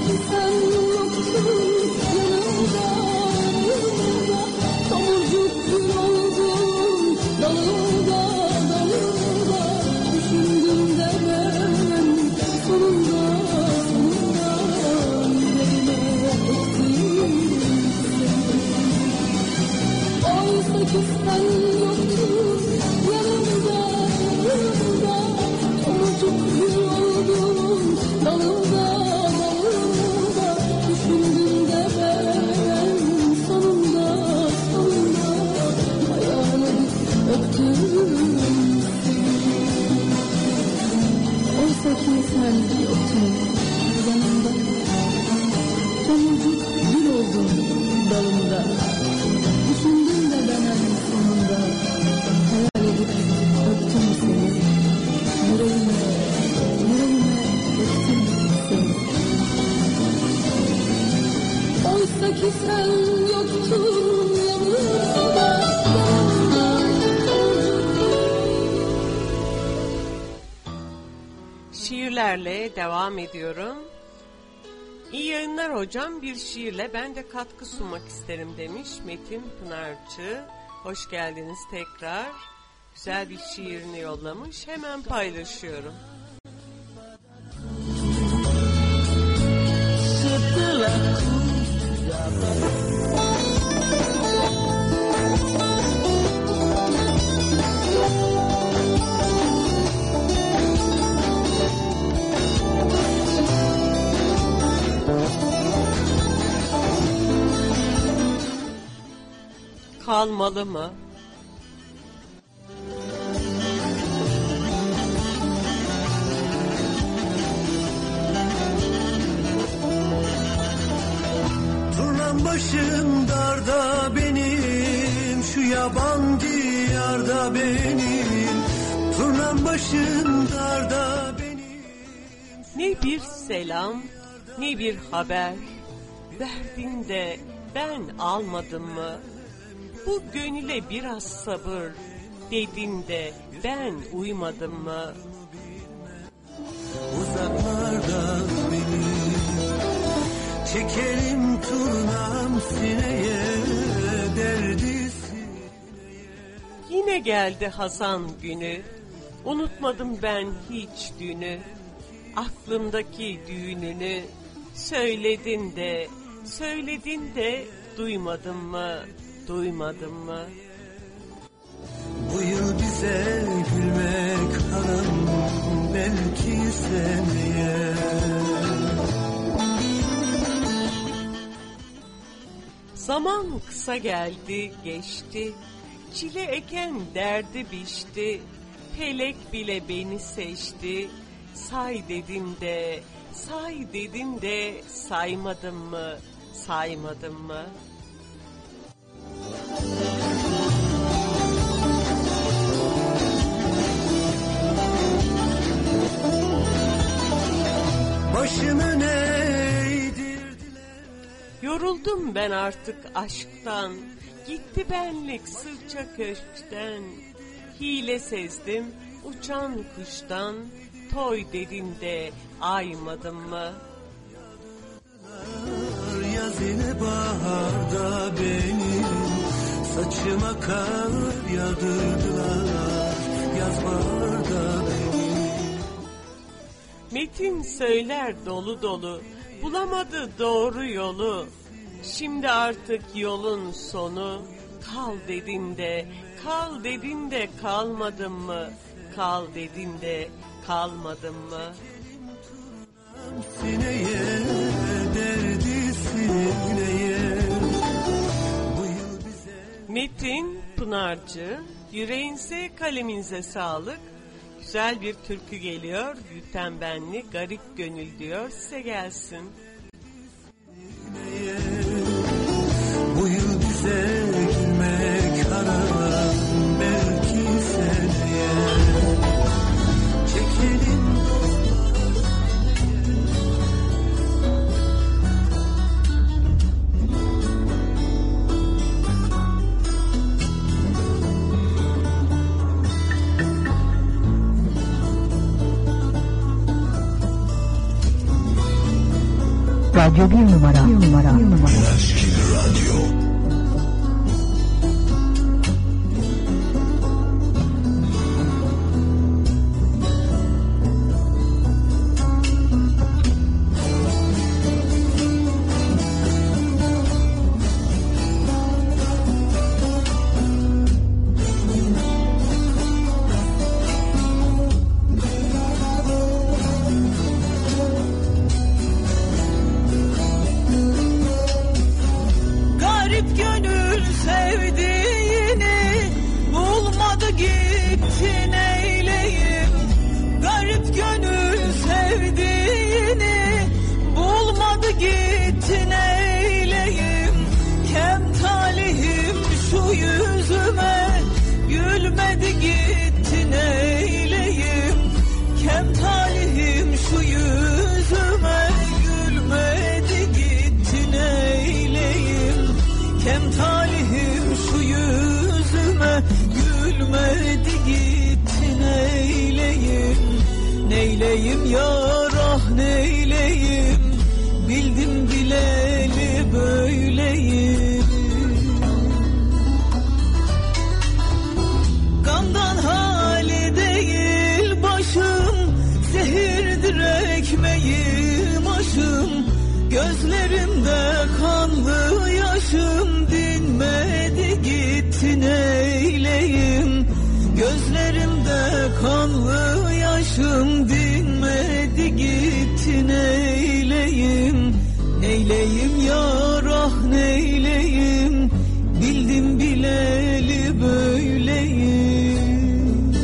ki sen yoktun yanımda, yanımda. Tomurcuk gül oldun dalımda, dalımda. Düşündüm de ben sonunda, sonunda yüreğime ektim seni. Oysa ki sen yoktun yanımda, yanımda. Tomurcuk gül oldun dalımda, dalımda. Düşündüm de ben sonunda, sonunda ayağını öptüm seni. Oysa ki sen yoktun yanımda, tomurcuk gül oldun dalımda. Düşündüm de ben en sonunda hayal edip öptüm seni. Yüreğime, yüreğime öptüm seni. Oysa ki sen yoktun yanımda, yanımda. Şiirlerle devam ediyorum. İyi yayınlar hocam. Bir şiirle ben de katkı sunmak isterim demiş Metin Pınarcı. Hoş geldiniz tekrar. Güzel bir şiirini yollamış. Hemen paylaşıyorum. Setelah Kalmalı mı? Turnam başım darda benim, şu yaban diyarda benim. Turnam başım darda benim. Ne bir selam, ne bir haber verdin de ben almadım mı? Bu gönüle biraz sabır dedin de ben uymadım mı? Uzaklarda benim, çekelim turnam sineye, derdi sineye. Yine geldi Hasan günü, unutmadım ben hiç dünü. Aklımdaki düğününü söyledin de, söyledin de duymadın mı, duymadın mı? Bu yıl bize gülmek haram, belki seneye. Zaman kısa geldi geçti, çile eken derdi biçti. Felek bile beni seçti, say dedin de, say dedin de saymadın mı, saymadın mı? Başımı eğdirdiler. Yoruldum ben artık aşktan, gitti benlik sırça köşkten. Hile sezdim uçan kuştan, toy dedin de aymadın mı? Yaz ile baharda benim, saçıma kar yağdırdılar. Yaz baharda benim. Metin söyler dolu dolu, bulamadı doğru yolu. Şimdi artık yolun sonu, kal dedin de, kal dedin de kalmadın mı? Kal dedin de kalmadın mı? Sineye, derdi sineye. Bu yıl bize... Metin Pınarcı, yüreğinize kaleminize sağlık. Güzel bir türkü geliyor. Gülten Benli, Garip Gönül diyor. Size gelsin. Bu yıl bize gülmek haram, belki seneye. Çekelim Radyo bir numara. Bir numara. Bir numara. Aşkın Radyo. Neyleyim yar ah neyleyim, bildim bileli böyleyim. Kandan hali değil başım, zehirdir ekmeğim aşım. Gözlerimde kanlı yaşım, dinmedi gitti neyleyim. Gözlerimde kanlı yaşım, dinmedi gitti neyleyim. Neyleyim yar ah neyleyim, bildim bileli böyleyim.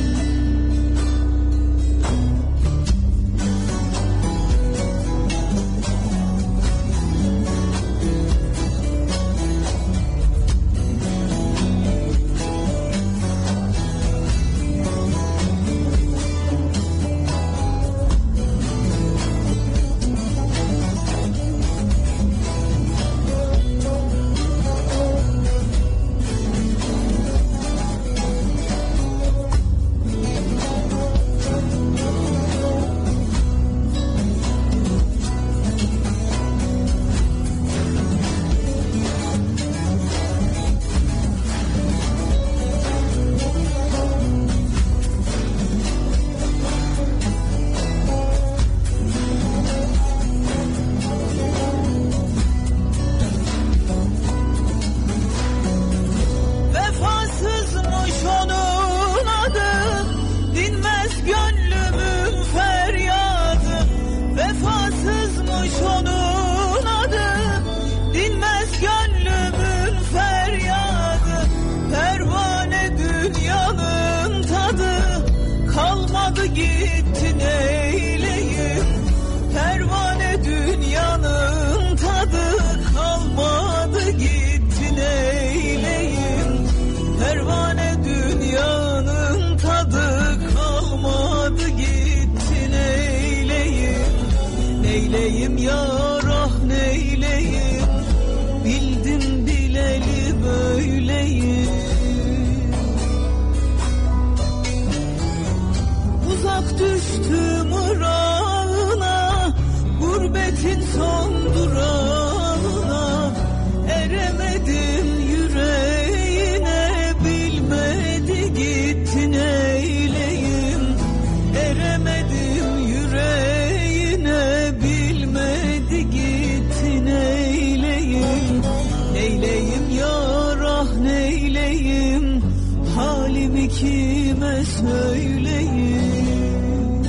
Neyleyim yar ah neyleyim, bildim bileli böyleyim. Uzak düştüm ırağına, gurbetin son durağına. Eremedim yüreğine, bilmedi gitti neyleyim. Eremedim yüreğine, bilmedi gitti neyleyim. Neyleyim yar ah neyleyim, halimi kime söyleyeyim.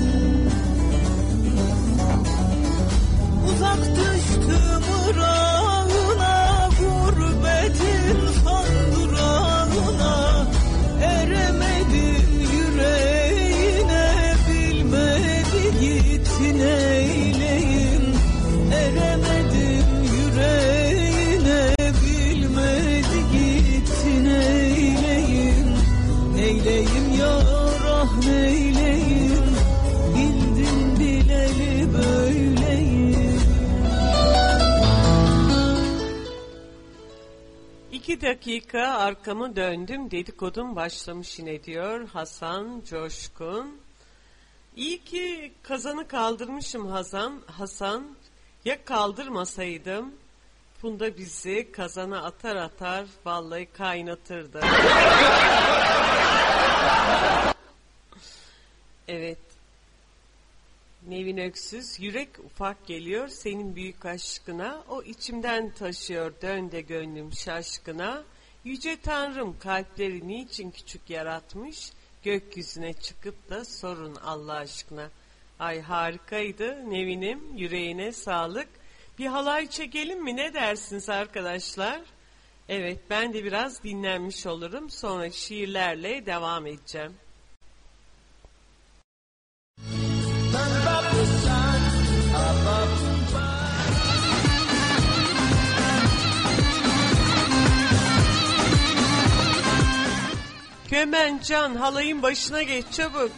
Uzak düştüm ırağına, gurbetin son durağına. Eremedim yüreğine, bilmedi gitti neyleyim. Eremedim yüreğine, bilmedi gitti neyleyim. Neyleyim yar ah neyleyim, bildim bileli böyleyim. İki dakika arkamı döndüm, dedikodum başlamış yine diyor Hasan Coşkun. İyi ki kazanı kaldırmışım Hasan. Hasan Ya kaldırmasaydım Funda bizi kazana atar atar vallahi kaynatırdı. Evet. Nevin Öksüz, yürek ufak geliyor senin büyük aşkına, o içimden taşıyor dön de gönlüm şaşkına. Yüce Tanrım kalpleri niçin küçük yaratmış, gökyüzüne çıkıp da sorun Allah aşkına. Ay harikaydı Nevin'im, yüreğine sağlık. Bir halay çekelim mi, ne dersiniz arkadaşlar? Evet, ben de biraz dinlenmiş olurum, sonra şiirlerle devam edeceğim. Kömen Can, halayın başına geç çabuk.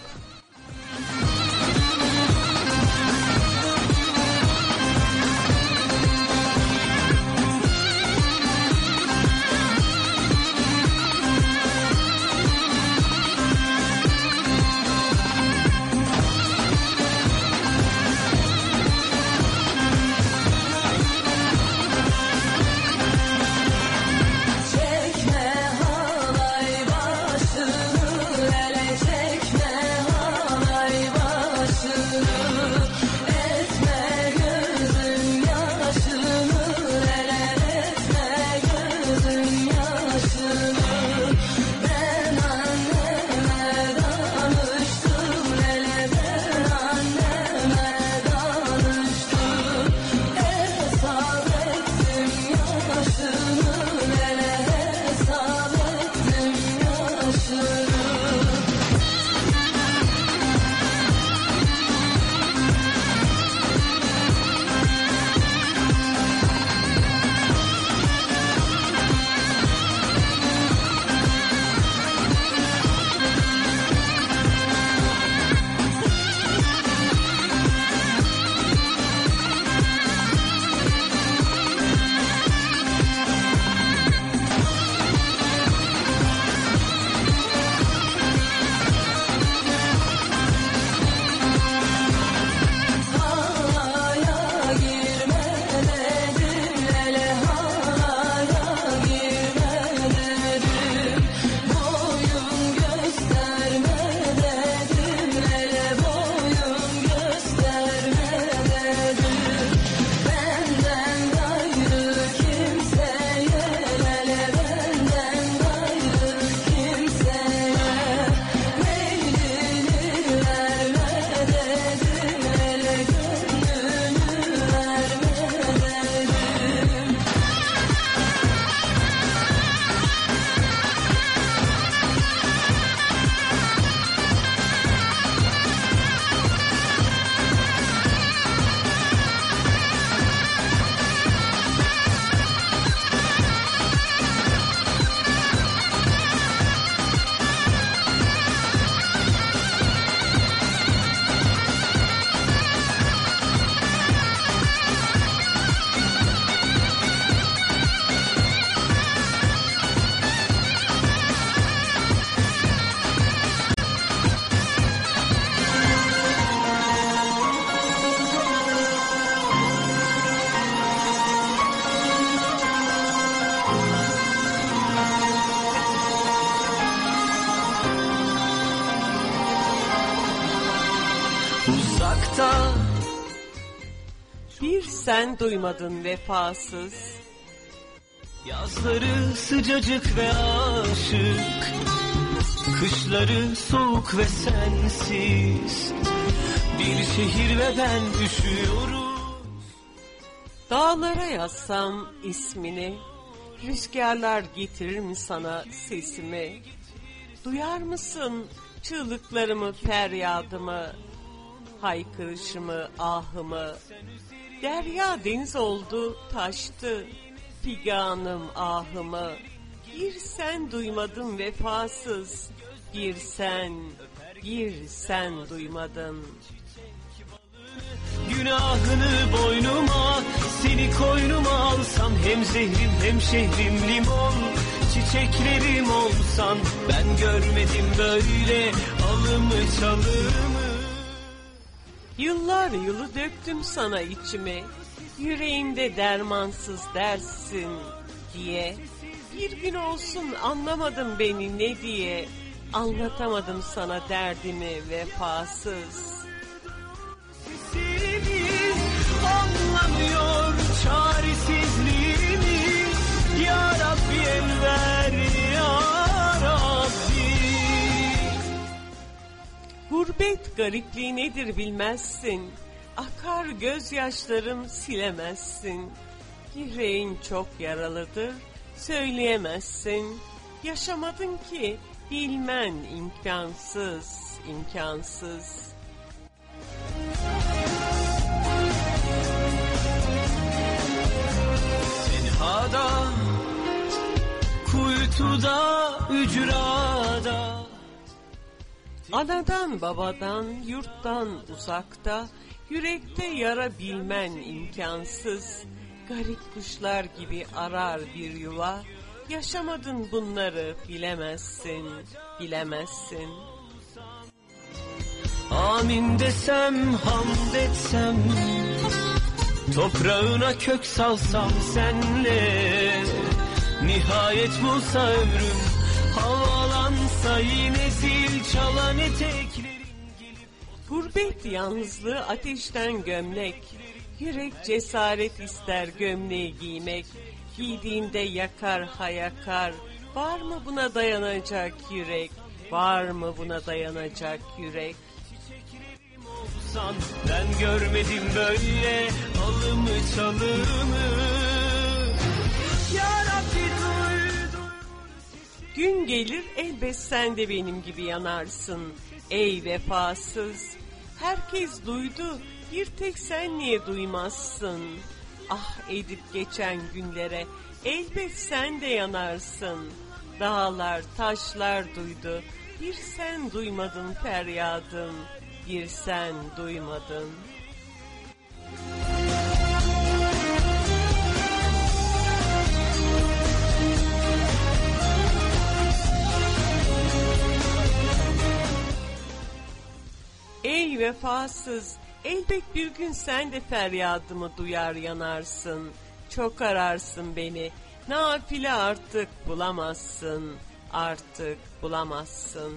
Bir sen duymadın vefasız. Yazları sıcacık ve aşık, kışları soğuk ve sensiz. Bir şehir ve ben üşüyorum. Dağlara yazsam ismini, rüzgarlar getirir mi sana sesimi? Duyar mısın çığlıklarımı, feryadımı, haykırışımı, ahımı? Derya deniz oldu, taştı figanım, ahımı. Bir sen duymadın vefasız, bir sen, bir sen duymadın. Günahını boynuma, seni koynuma alsam, hem zehrim hem şehrim limon, çiçeklerim olsan. Ben görmedim böyle alımı çalımı. Yıllar yılı döktüm sana içimi, yüreğimde dermansız dersin diye. Bir gün olsun anlamadım beni ne diye, anlatamadım sana derdimi vefasız. Sesimiz anlamıyor çaresizliğimi, ya Rabbi el ver ya Rabbi. Gurbet garipliği nedir bilmezsin, akar gözyaşlarım silemezsin. Yüreğin çok yaralıdır, söyleyemezsin. Yaşamadın ki bilmen imkansız, imkansız. Tenhada, kuytuda, ücrada. Anadan babadan yurttan uzakta, yürekte yara bilmen imkansız. Garip kuşlar gibi arar bir yuva, yaşamadın bunları bilemezsin, bilemezsin. Amin desem, hamd etsem, toprağına kök salsam senle. Nihayet bulsa ömrüm, havalansa yine zil çalan eteklerin gelip. Gurbet yalnızlığı ateşten gömlek, yürek cesaret ister gömleği giymek. Giydiğinde yakar ha yakar, var mı buna dayanacak yürek, var mı buna dayanacak yürek? Çiçeklerim olsan, ben görmedim böyle alımı çalımı. Ya Rabbi duy, duy sesimi. Gün gelir elbet sen de benim gibi yanarsın, ey vefasız. Herkes duydu, bir tek sen niye duymazsın? Ah edip geçen günlere elbet sen de yanarsın. Dağlar, taşlar duydu, bir sen duymadın feryadım, bir sen duymadın. Ey vefasız, elbet bir gün sen de feryadımı duyar yanarsın. Çok ararsın beni, nafile artık bulamazsın, artık bulamazsın.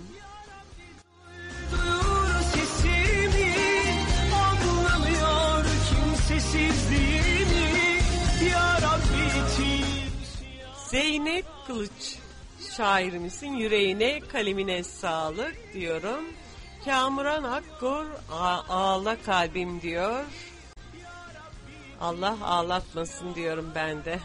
Duyur sesimi, anlamıyor kimsesizliğimi, ya Rabbi timsiyah. Zeynep Kılıç şairimizin yüreğine kalemine sağlık diyorum. Kamuran Akkor ağla kalbim diyor. Allah ağlatmasın diyorum ben de.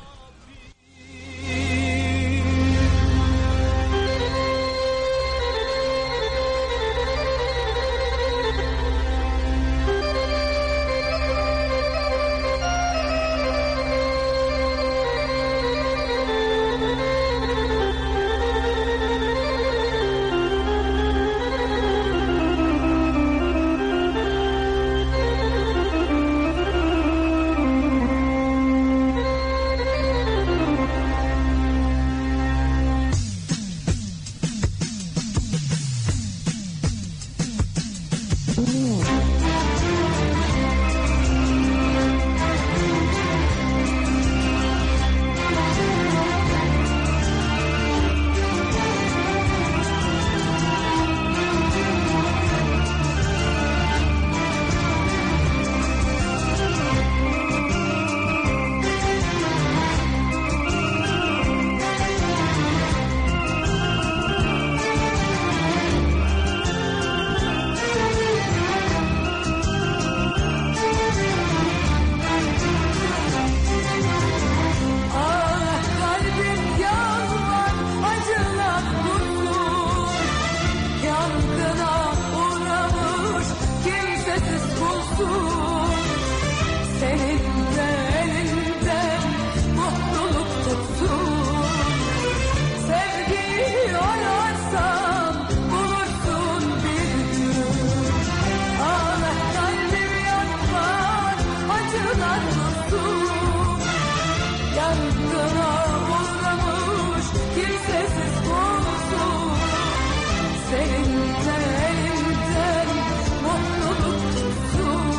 Senin de elinden mutluluk tutsun.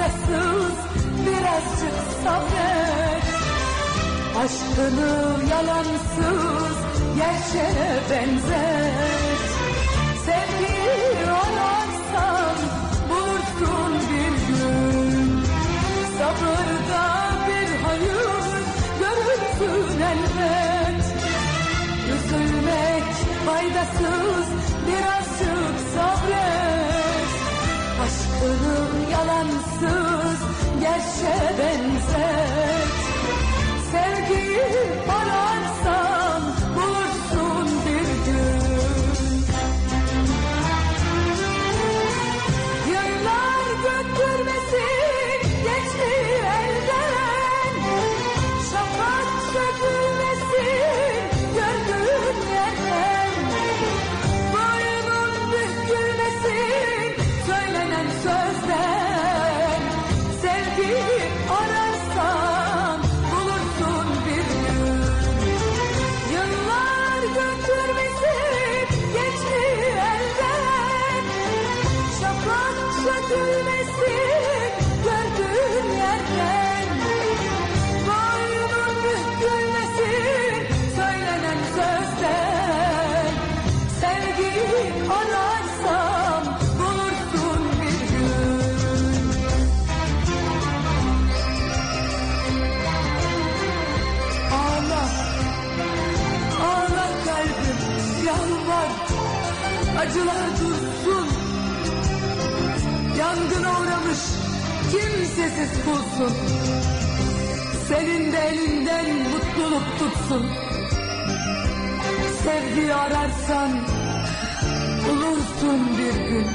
faydasız, birazcık sabret. Aşkını yalansız, gerçeğe benzet. Sevgiyi ararsan bulursun bir gün. Sabırda bir hayır görürsün elbet. Üzülmek faydasız, birazcık sabret. Aşkını yalansız, gerçeğe benzet. Sevgiyi ararsan bulursun bir gün. Yıllar götürmesin geçti elden. Şafak sökülmesin gördüğün yerden. Boynun bükülmesin söylenen sözden. Sevgiyi ararsan bulursun bir gün. Yıllar götürmesin geçti elden. Şafak sökülmesin gördüğün yerden. Boynun bükülmesin söylenen sözden. Sevgiyi ararsan bulursun bir gün. Ağla, ağla kalbim, yalvar, acılar dursun. Yangına uğramış kimsesiz kulsun. Senin de elinden mutluluk tutsun. Sevgiyi ararsan bulursun bir gün.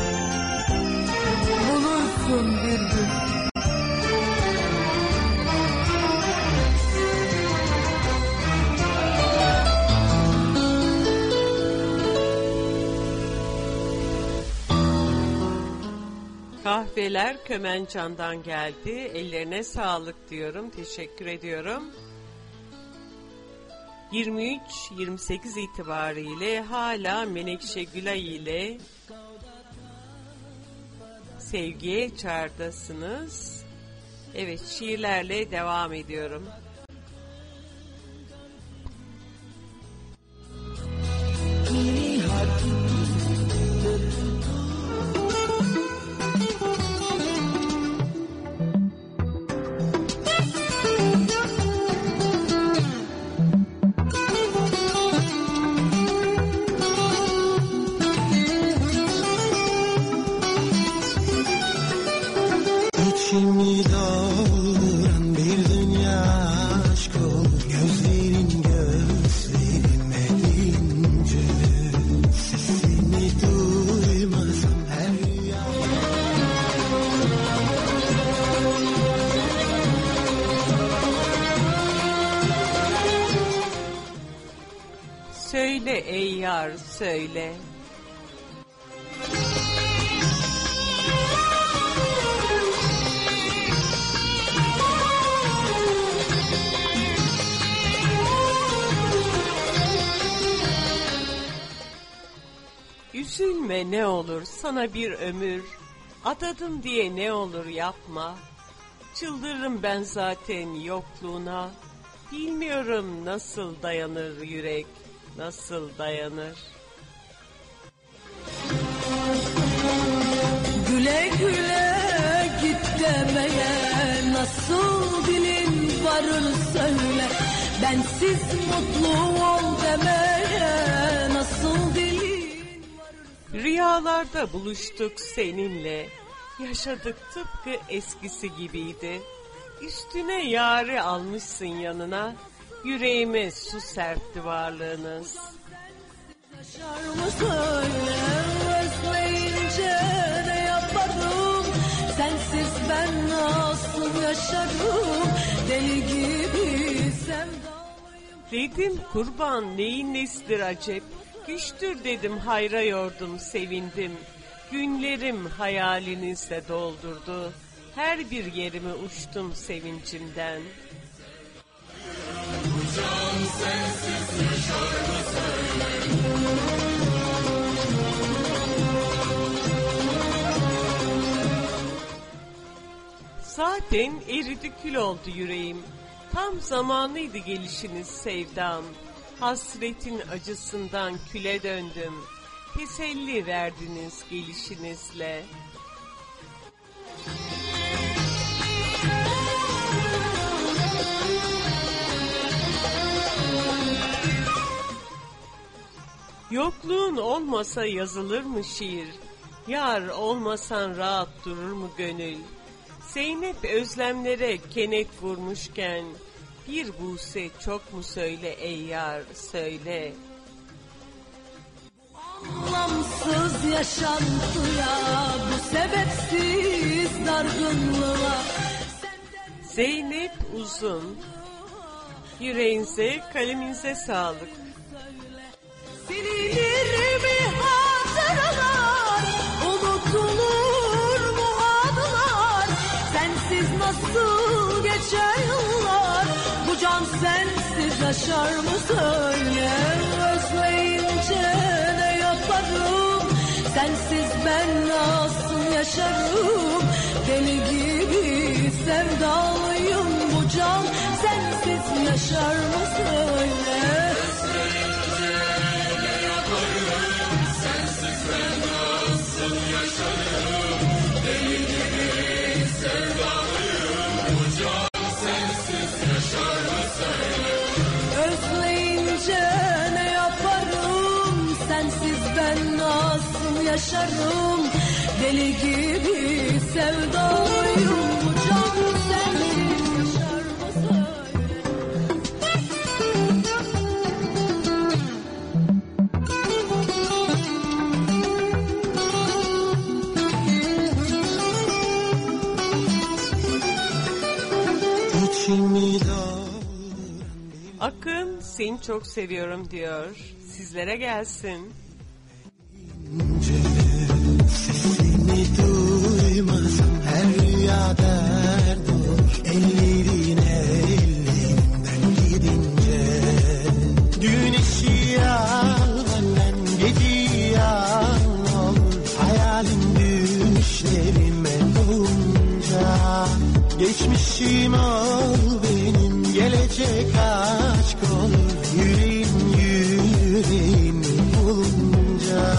Bulursun bir gün. Kahveler Kömencan'dan geldi. Ellerine sağlık diyorum. Teşekkür ediyorum. yirmi üç yirmi sekiz itibariyle hala Menekşe Gülay ile sevgiye çağrıdasınız. Evet, şiirlerle devam ediyorum. İçimi dolduran bir dünya aşk olur. Gözlerin gözlerime ince. Sesini duymazsam her rüya. Söyle ey yar söyle. Üzülme ne olur sana bir ömür, adadım diye ne olur yapma. Çıldırırım ben zaten yokluğuna, bilmiyorum nasıl dayanır yürek, nasıl dayanır. Güle güle git demeye nasıl dilin varır söyle. Bensiz mutlu ol demeye nasıl dilin. Rüyalarda buluştuk seninle, yaşadık tıpkı eskisi gibiydi. Üstüne yâri almışsın yanına, yüreğime su serpti varlığınız. Yaşar mı söyle, özleyince ne yaparım? Sensiz ben nasıl yaşarım? Deli gibi sevdalıyım. Dedim kurban neyin nesidir acep? Güçtür dedim hayra yordum sevindim. Günlerim hayalinizle doldurdu. Her bir yerime uçtum sevincimden. Bu can sensiz yaşar mı söyle? Gerçekten eridi kül oldu yüreğim. Tam zamanıydı gelişiniz sevdam. Hasretin acısından küle döndüm. Teselli verdiniz gelişinizle. Yokluğun olmasa yazılır mı şiir? Yar olmasan rahat durur mu gönül? Zeynep özlemlere kenet vurmuşken, bir buse çok mu söyle ey yar söyle. Anlamsız yaşantıya, bu sebepsiz dargınlığa. Zeynep Uzun, yüreğinize kaleminize sağlık. Silinir mi hatıralar, unutulur mu anılar? Sensiz nasıl geçer yıllar, bu can sensiz yaşar mı söyle? Özleyince ne yaparım, sensiz ben nasıl yaşarım? Deli gibi sevdalıyım, bu can sensiz yaşar mı söyle? Özleyince ne yaparım, sensiz ben nasıl yaşarım? Deli gibi sevdalıyım, bu can sensiz yaşar mı söyle? Akın seni çok seviyorum diyor. Sizlere gelsin. Sesini duymasam her rüya dert olur. Ellerine ellerinden gidince, güneşi al benden, geceyi al olur. Hayalin düşlerime dolunca, geçmişim ol benim, gelecek aşk olur. Yüreğim yüreğimi bulunca.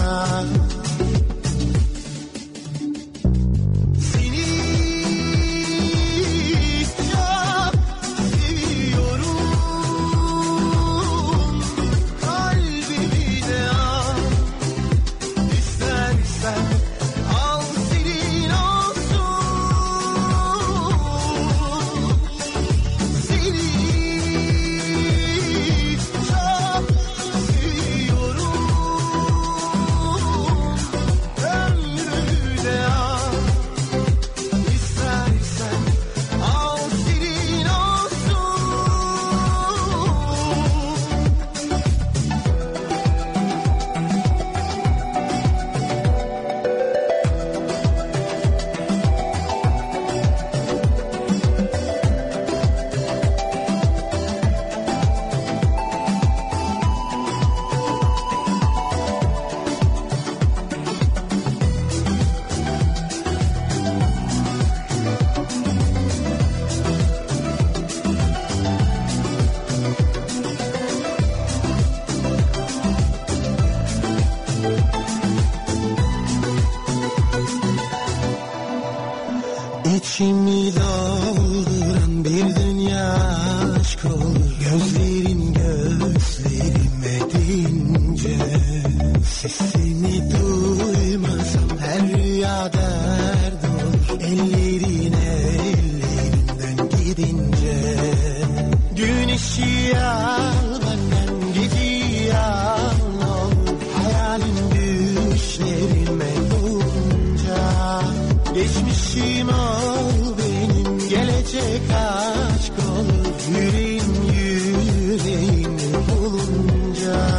İçimi dolduran bir dünya aşk olur. Gözlerin gözlerime deyince, sesini duymasam her rüya dert olur. Ellerine ellerinden gidince, güneşi al benden, geceyi al olur. Hayalin düşlerime dolunca, geçmişim ol benim, gelecek aşk olur. Yüreğim yüreğimi bulunca.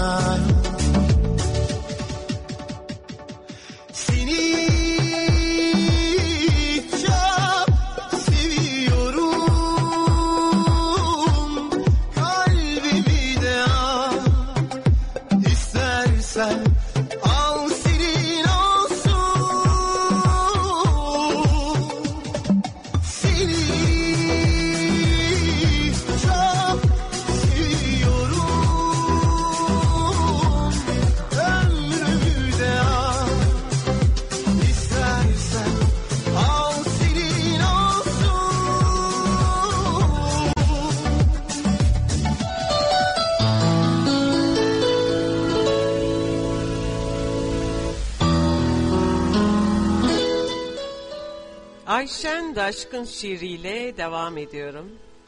Seni çok seviyorum, kalbimi de al, istersen al senin olsun. Seni Ayşen Daşkın şiiriyle devam ediyorum.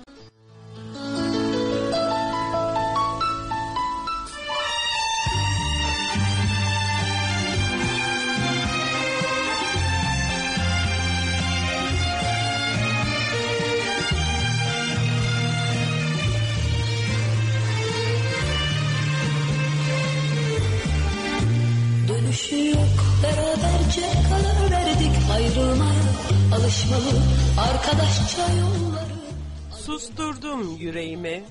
Dönüşü yok, beraberce karar verdik ayrılmaya, alışmalı arkadaşça yolları. Susturdum yüreğimi.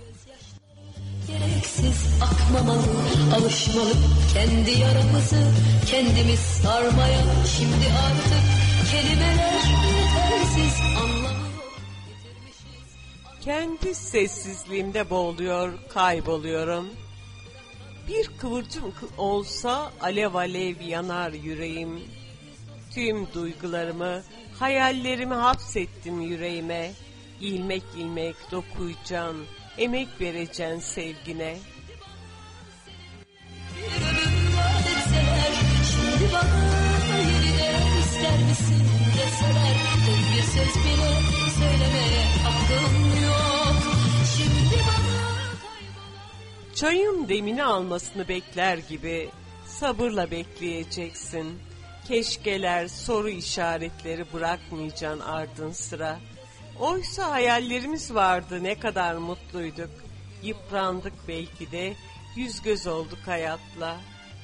Gereksiz akmamalı, alışmalı kendi yaramızı kendimiz sarmaya. Şimdi artık kelimeler yetersiz, anlamı yok, yitirmişiz. Kendi sessizliğimde boğuluyor, kayboluyorum. Bir kıvılcım olsa alev alev yanar yüreğim. Tüm duygularımı, hayallerimi hapsettim yüreğime. İlmek ilmek dokuyacağım, emek vereceğim sevgine. Bir ömür vaat etseler, şimdi bana yeniden ister misin deseler, tek bir söz bile söylemeye hakkım yok. Şimdi bana çayın demini almasını bekler gibi sabırla bekleyeceksin. Keşkeler, soru işaretleri bırakmayacaksın ardın sıra. Oysa hayallerimiz vardı, ne kadar mutluyduk. Yıprandık belki de, yüz göz olduk hayatla.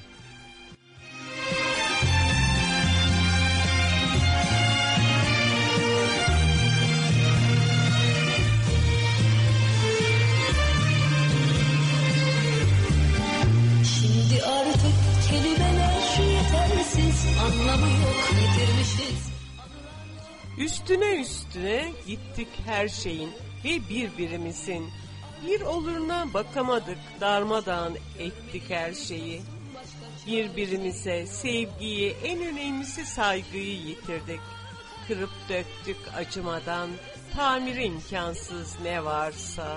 şimdi artık kelimeler yetersiz, anlamı yok, yitirmişiz. Üstüne üstüne gittik her şeyin ve birbirimizin. Bir oluruna bakamadık, darmadağın ettik her şeyi. Birbirimize sevgiyi, en önemlisi saygıyı yitirdik. Kırıp döktük acımadan, tamir imkansız ne varsa.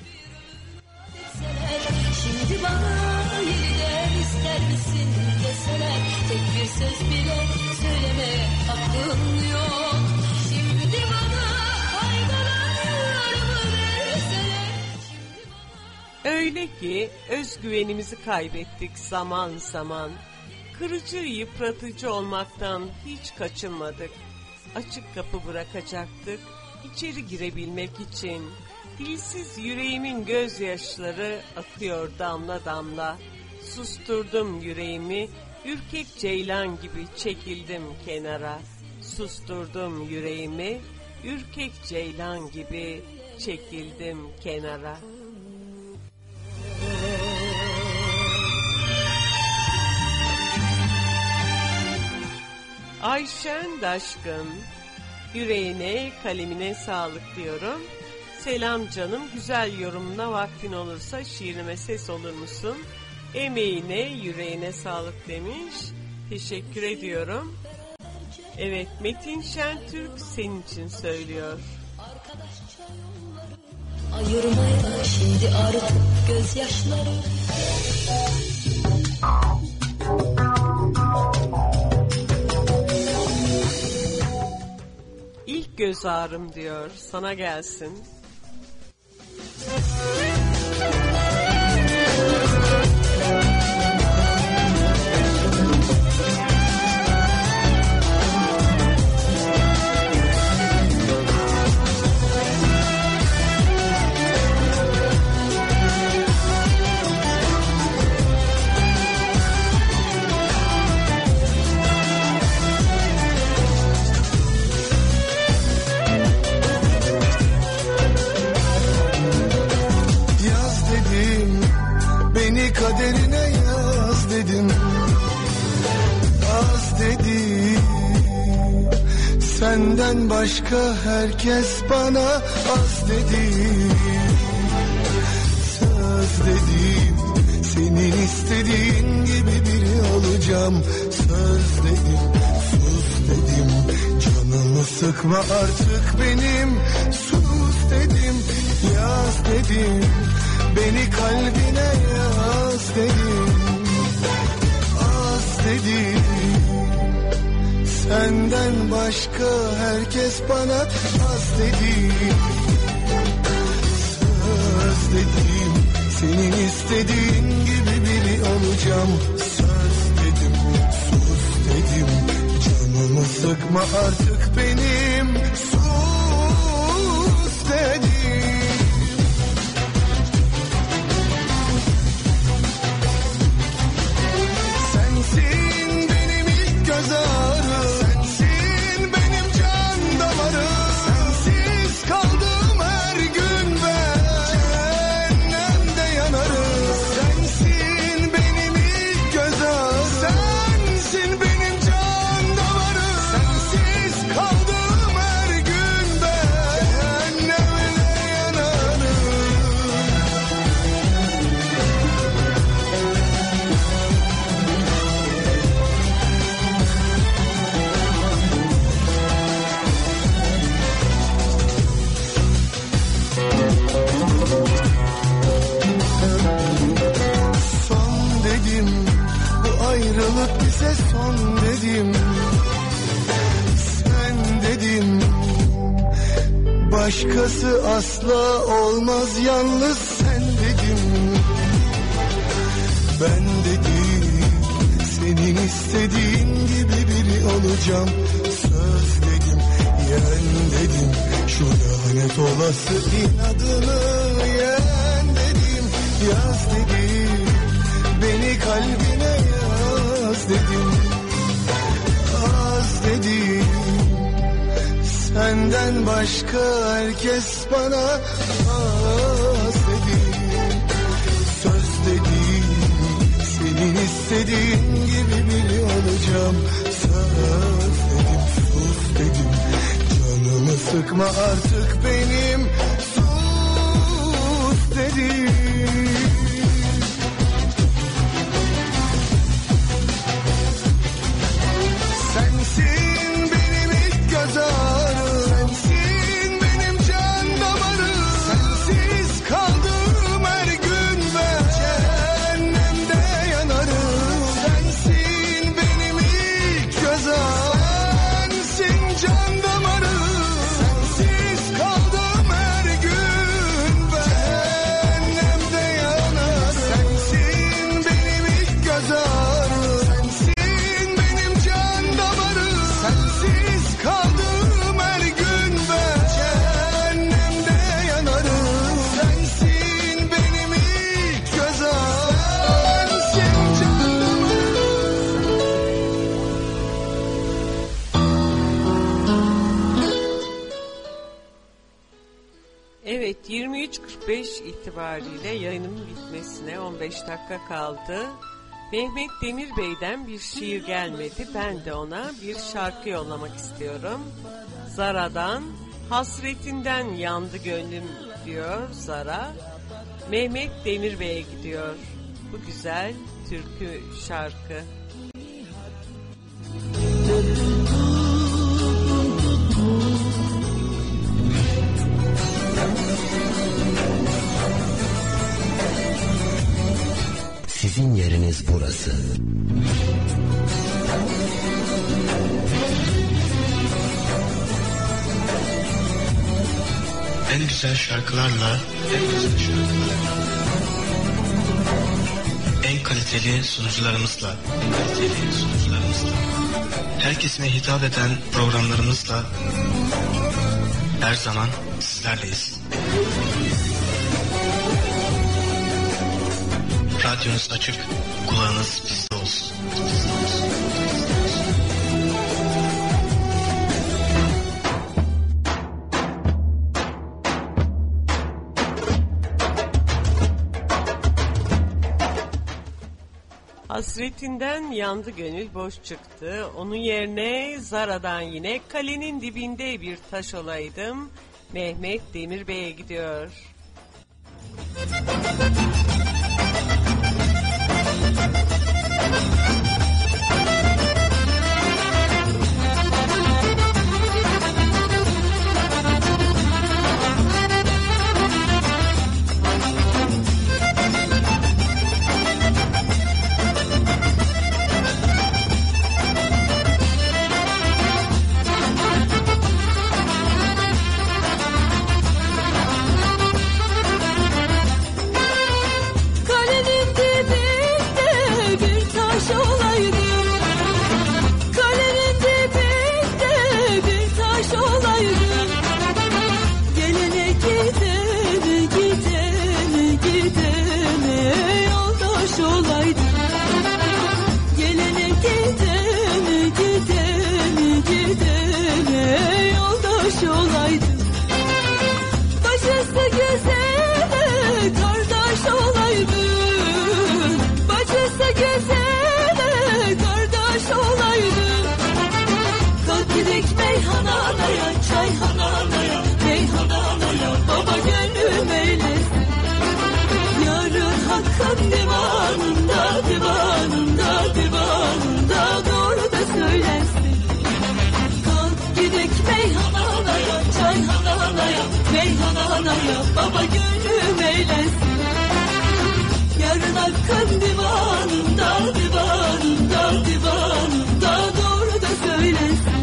Şimdi bana yeniden ister misin deseler, tek bir söz bile söylemeye hakkım yok. Şimdi bana faydalarımı verseler. Öyle ki özgüvenimizi kaybettik zaman zaman. Kırıcı, yıpratıcı olmaktan hiç kaçınmadık. Açık kapı bırakacaktık içeri girebilmek için. Dilsiz yüreğimin gözyaşları akıyor damla damla. Susturdum yüreğimi, ürkek ceylan gibi çekildim kenara. Susturdum yüreğimi, ürkek ceylan gibi çekildim kenara. Ayşen Daşkın, yüreğine, kalemine sağlık diyorum. Selam canım, güzel yorumuna vaktin olursa şiirime ses olur musun? Emeğine, yüreğine sağlık demiş. Teşekkür ediyorum. Evet, Metin Şentürk senin için söylüyor. Ayırmaya şimdi artık gözyaşları. İlk göz ağrım diyor, sana gelsin. Kaderine yaz dedim, az dedim. Senden başka herkes bana az dedim. Söz dedim, senin istediğin gibi biri olacağım. Söz dedim, sus dedim, canımı sıkma artık benim. Sus dedim, yaz dedim, beni kalbine yaz dedim. Az dedim, senden başka başka herkes bana az dedi. Söz dedim, senin istediğin gibi biri olacağım. Söz dedim, sus dedim, canımı sıkma artık benim. Sus dedim. Sensin benim ilk göz ağrım, sensin benim can damarım. Sensiz kaldım her gün ben, cehennemde yanarım. Sensin benim ilk göz ağrım, sensin benim can damarım. Sensiz kaldım her gün ben, cehennemde yanarım. Son dedim, bu ayrılık bize son dedim. Sen dedim, başkası asla olmaz, yalnız sen dedim. Ben dedim, senin istediğin gibi biri olacağım. Söz dedim, yen dedim, şu lanet olası inadını yen dedim. Yaz dedim, beni kalbine yaz dedim. Az dedim, senden başka herkes bana az dedim. Söz dedim, senin istediğin gibi biri olacağım. Söz dedim, sus dedim, canımı sıkma artık benim. Sus dedim. Sensin benim ilk göz ağrım, sensin benim can damarım. Sensiz kaldım her gün ben, cehennemde yanarım. Sensin benim ilk göz ağrım, sensin can damarım. Sensiz kaldım her gün ben, cehennemde yanarım. Sensin benim ilk göz ağrım, sensin benim can damarım. Sensiz kaldım her gün ben, cehennemde yanarım. Sensin benim ilk göz ağrım, sensin can Evet, yirmi üç kırk beş itibariyle yayınımın bitmesine on beş dakika kaldı. Mehmet Demir Bey'den bir şiir gelmedi. Ben de ona bir şarkı yollamak istiyorum. Zara'dan, hasretinden yandı gönlüm diyor Zara. Mehmet Demir Bey'e gidiyor bu güzel türkü şarkı. Sizin yeriniz burası. En güzel şarkılarla, en güzel şarkılarla, en kaliteli sunucularımızla, en kaliteli sunucularımızla, her kesime hitap eden programlarımızla her zaman sizlerleyiz. Radyonuz açık, kulağınız bizde olsun. Hasretinden yandı gönül boş çıktı. Onun yerine Zara'dan yine kalenin dibinde bir taş olaydım. Mehmet Demir Bey'e gidiyor. baba gönlüm eğlensin. Yarın hakkın divanında, divanında, divanında doğru da söylensin.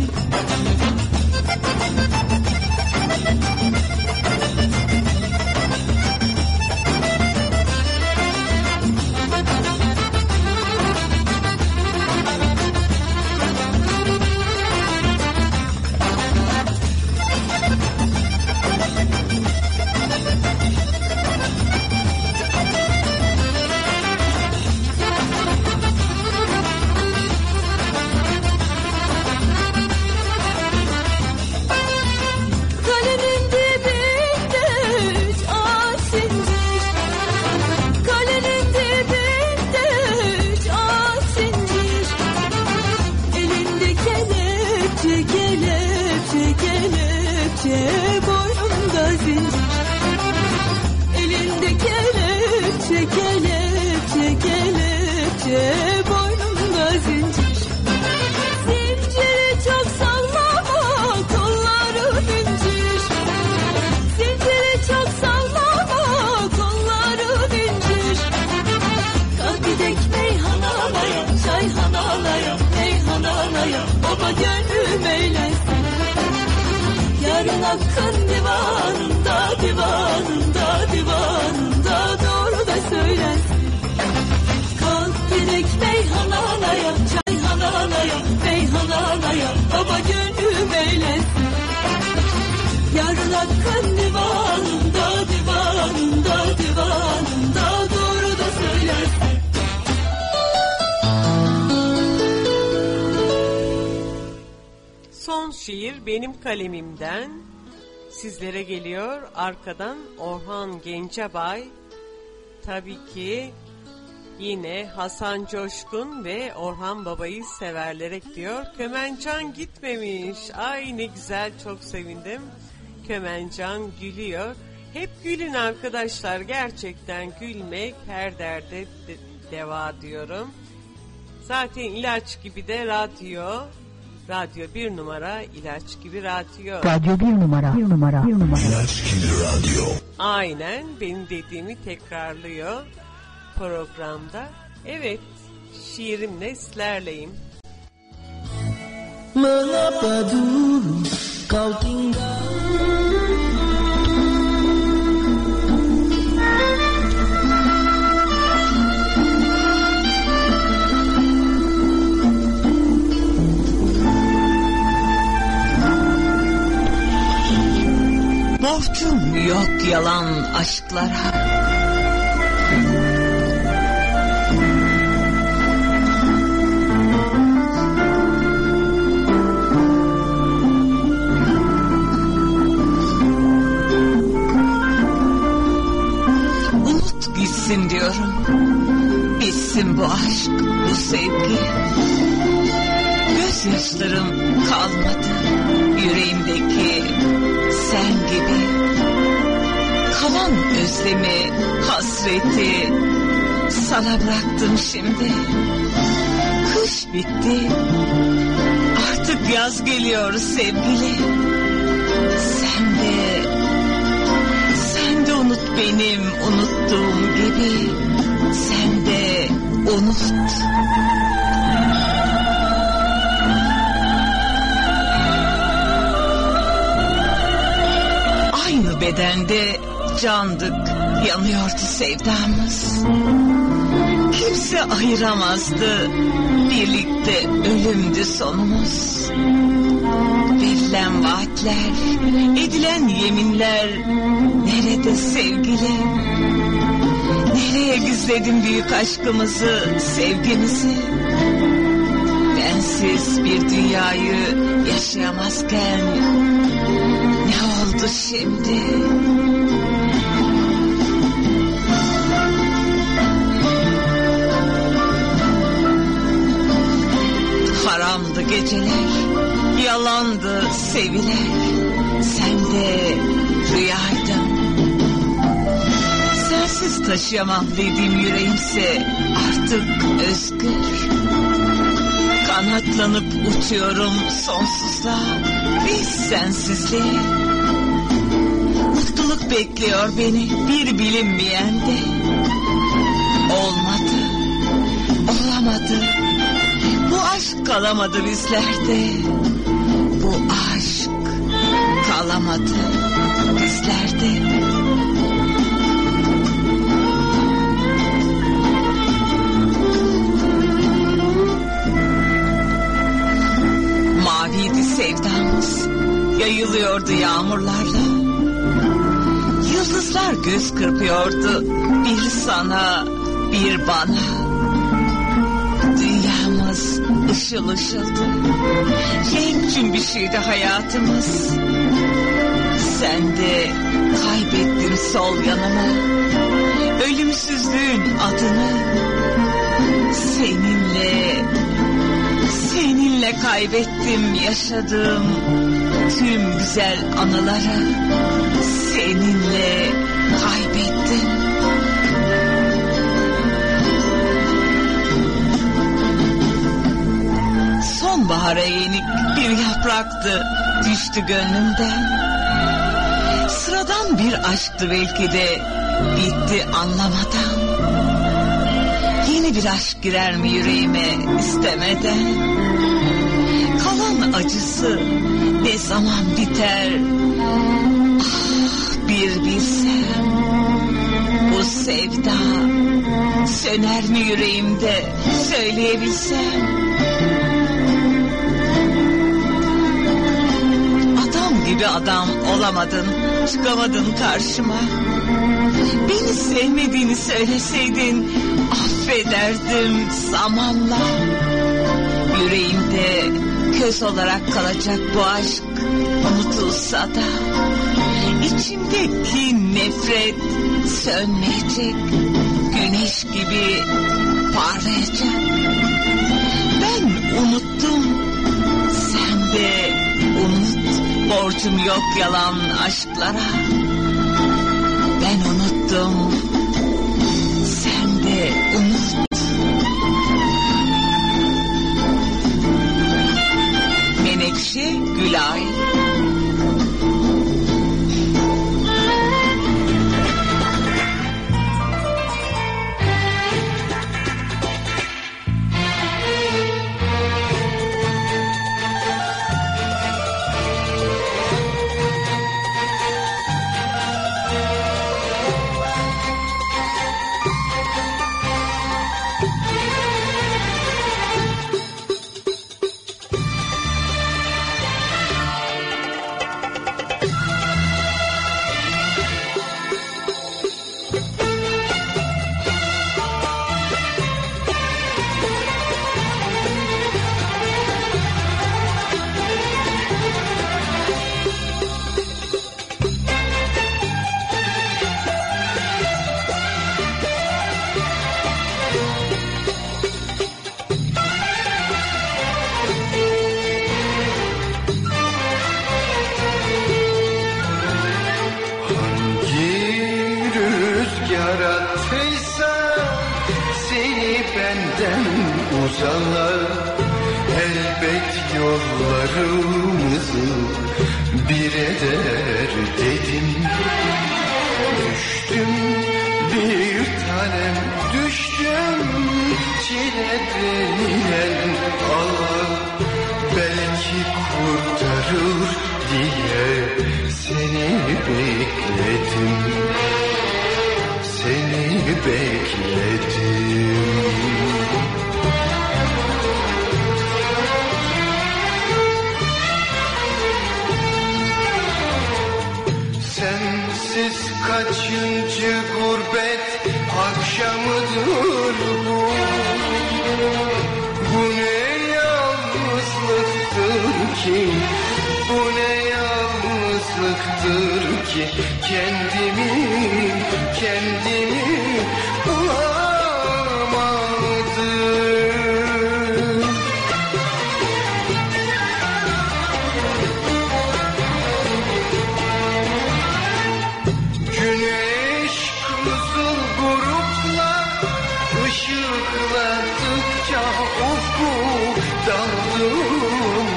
Boynunda zincir, elinde kelepçe, kelepçe, kelepçe, boynunda zincir. Zinciri çok sallama, kolları incir. Zinciri çok sallama, kolları incir. Kalk gidek meyhanalaya, çayhanalaya, meyhanalaya, baba gönlüm eğlensin. Yarın hakkın divanında, divanında, divanında doğru da söylensin. Kalk gidek meyhanalaya, çayhanalaya, meyhanalaya, baba gönlüm eğlensin. Yarın hakkın divanında, divanında, divanında doğru da söylensin. Son şiir benim kalemimden sizlere geliyor. Arkadan Orhan Gencebay, tabii ki yine Hasan Coşkun ve Orhan Baba'yı severlerek diyor. Kömencan gitmemiş. Ay ne güzel, çok sevindim. Kömencan gülüyor. Hep gülün arkadaşlar, gerçekten gülmek her derde de deva diyorum. Zaten ilaç gibi de radyo. Radyo bir numara, ilaç gibi radyo. Radyo bir numara, bir numara, bir numara. İlaç gibi radyo. Aynen benim dediğimi tekrarlıyor programda. Evet, şiirimle sizlerleyim. Mengapa dulu kau tinggal? Borcum yok yalan aşklara. Unut gitsin diyorum. Bitsin bu aşk, bu sevgi. Gözyaşlarım kalmadı yüreğimdeki sen gibi. Kalan özlemi, hasreti sana bıraktım şimdi. Kış bitti, artık yaz geliyor sevgili. Sen de, sen de unut benim unuttuğum gibi. Sen de unut. Aynı bedende candık, yanıyordu sevdamız. Kimse ayıramazdı, birlikte ölümdü sonumuz. Verilen vaatler, edilen yeminler nerede sevgili? Nereye gizledin büyük aşkımızı, sevgimizi? Bensiz bir dünyayı yaşayamazken ne oldu şimdi? Haramdı geceler, yalandı seviler. Sen de rüyaydın. Sensiz taşıyamam dediğim yüreğimse artık özgür. Kanatlanıp uçuyorum sonsuzluğa, biz sensizliğe. Mutluluk bekliyor beni bir bilinmeyen de. Olmadı, olamadı. Bu aşk kalamadı bizlerde. Bu aşk kalamadı bizlerde. Maviydi sevdamız, yayılıyordu yağmurlarla. Yıldızlar göz kırpıyordu, bir sana bir bana. Dünyamız ışıl ışıldı, renk cümbüşüydü hayatımız. Sen de kaybettin sol yanımı, ölümsüzlüğün adını. Seninle, seninle kaybettim yaşadığım tüm güzel anıları. Seninle kaybettim. Sonbahara yenik bir yapraktı, düştü gönlümden. Sıradan bir aşktı belki de, bitti anlamadan. Yeni bir aşk girer mi yüreğime istemeden? Kalan acısı ne zaman biter? Ah, bir bilsem. Bu sevda söner mi yüreğimde, söyleyebilsem. Adam gibi adam olamadın, çıkamadın karşıma. Beni sevmediğini söyleseydin affederdim zamanla. Yüreğimde köz olarak kalacak bu aşk, unutulsa da içimdeki nefret sönmeyecek, güneş gibi parlayacak. Ben unuttum, sen de unut. Borcum yok yalan aşklara. Ben unuttum, sen de unut. Menekşe Gülay.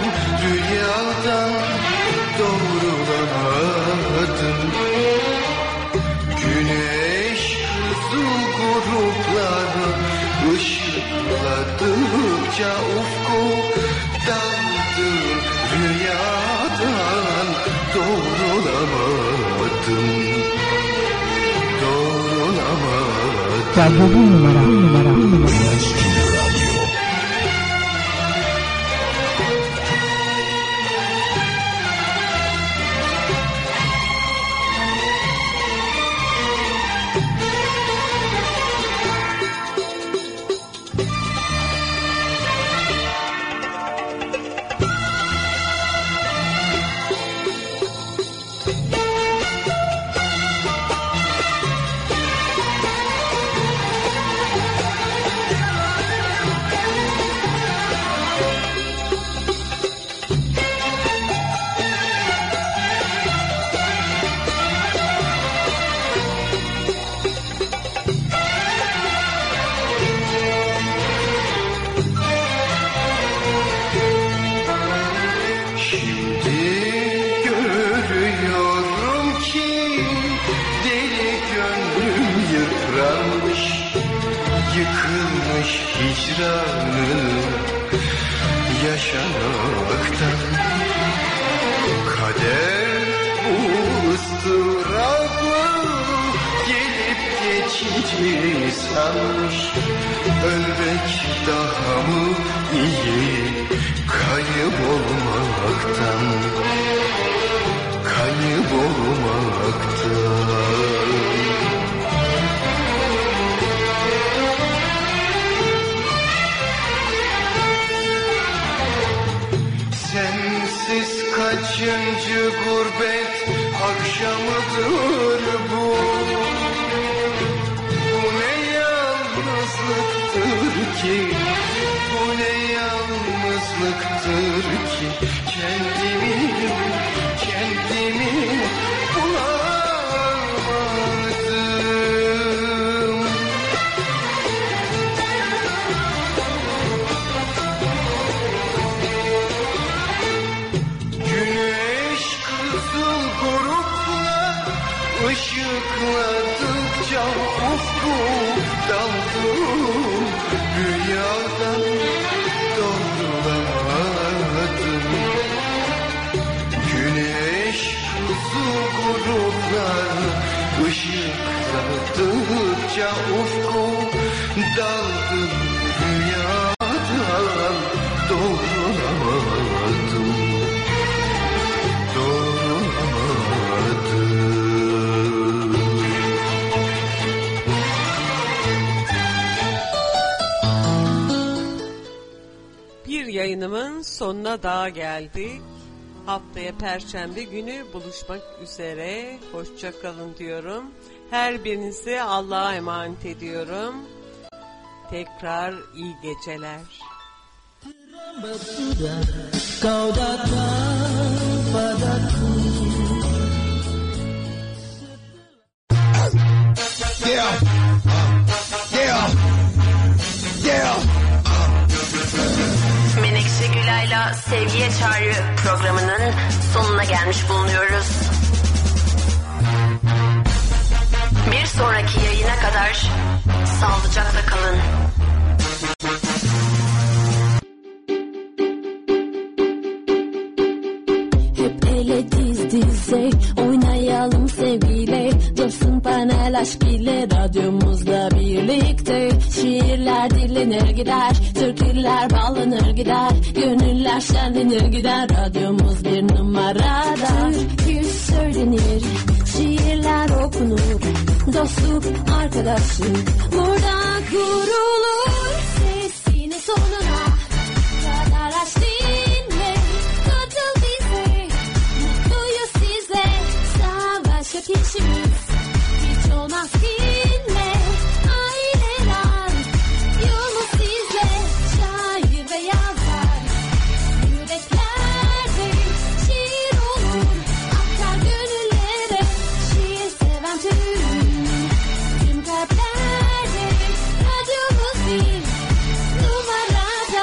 Rüyadan doğrulamadım. daldıkça ufku daldım rüyadan doğrulamadım doğrulamadım. Radyo bir numara bir numara bir numara. Yaşamaktan kader bu ıstırabı gelip geçici sanmış. Ölmek daha mı iyi kaybolmaktan kaybolmaktan. Sensiz kaçıncı gurbet akşamıdır bu? Bu ne yalnızlıktır ki? Bu ne yalnızlıktır ki? Kendimi, kendimi bulamadım. Işıkladıkça ufku daldım rüyadan doğrulamadım. Güneş kuzu gruplar ışıkladıkça ufku daldım rüyadan doğrulamadım. Yayınımın sonuna daha geldik. Haftaya Perşembe günü buluşmak üzere. Hoşça kalın diyorum. Her birinizi Allah'a emanet ediyorum. Tekrar iyi geceler. Kau datang padaku. Yeah. Yeah. Yeah. Menekşe Gülay'la Sevgiye Çağrı programının sonuna gelmiş bulunuyoruz. Bir sonraki yayına kadar sağlıcakla kalın. Hep ele diz dize oynayalım sevgiyle, dursun panel aşk ile radyomuzla birlikte. Şiirler dinlenir gider, türküler bağlanır gider, gönüller şenlenir gider, radyomuz bir numarada. Türkü söylenir, şiirler okunur, dostluk arkadaşlık burada kurulur. Sesini sonuna kadar aç dinle, katıl bize, mutluyuz sizle. Savaş hep işimiz, hiç olmaz kinle. Aileler yolumuz sizle, şair ve yazar yüreklerde şiir olur, aktar gönüllere. Şiir seven tüm tüm kalplerde radyomuz bir numarada.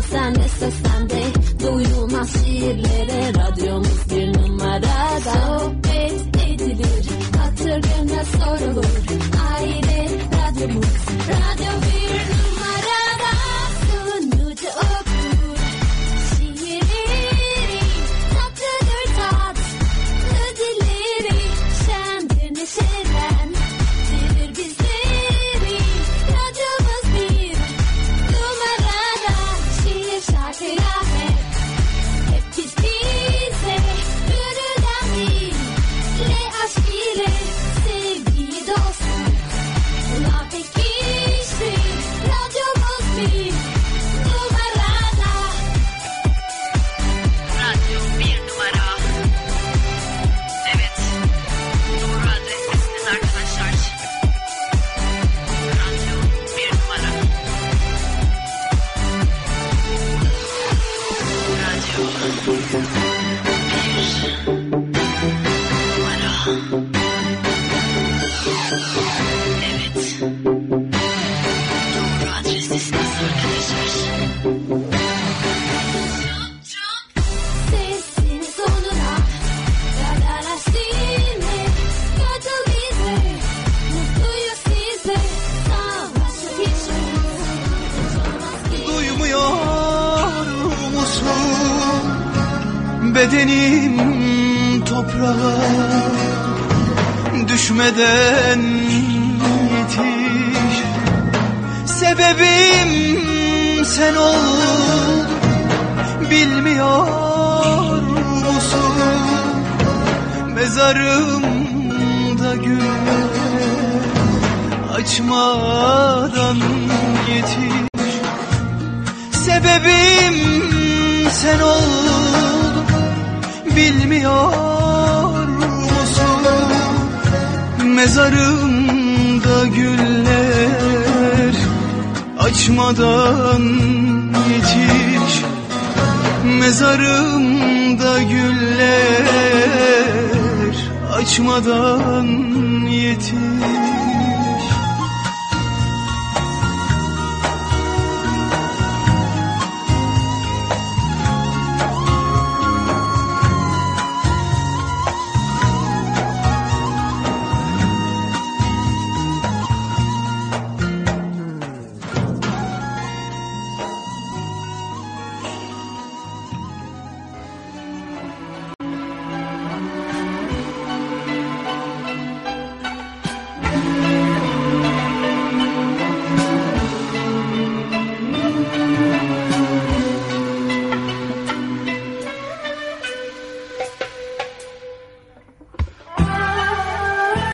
sen de seslendi. Duyulmaz şiirlere radyomuz bir numarada. Sohbet edilir, hatır gönle sorulur. Aile radyomuz, radyo bir numarada. Sunucu okur şiirleri, tatlıdır tatlı dilleri. Şendir neşeden verir bizleri. Radyomuz bir numarada. Şiir şarkıyla hep, hep biz bize. Gönülden dille, aşk ile, sevgiyi dostluk. Buna pekişti. Radyomuz bir numarada. Radyo bir numara. Evet. Doğru adrestesiniz arkadaşlar. Radyo bir numara. Radyo bir numara. Evet. Doğru adrestesiniz arkadaşlar. Sesini sonuna kadar aşkine. Katıl bize, mutluyuz sizle. Savaşa geçeriz. Duymuyor musun? Bedenim toprağa düşmeden yetiş. Sebebim sen ol. Bilmiyor musun? Mezarımda güller açmadan yetiş. Sebebim sen ol. Bilmiyor musun? Mezarımda güller açmadan yetiş. Mezarımda güller açmadan yetiş.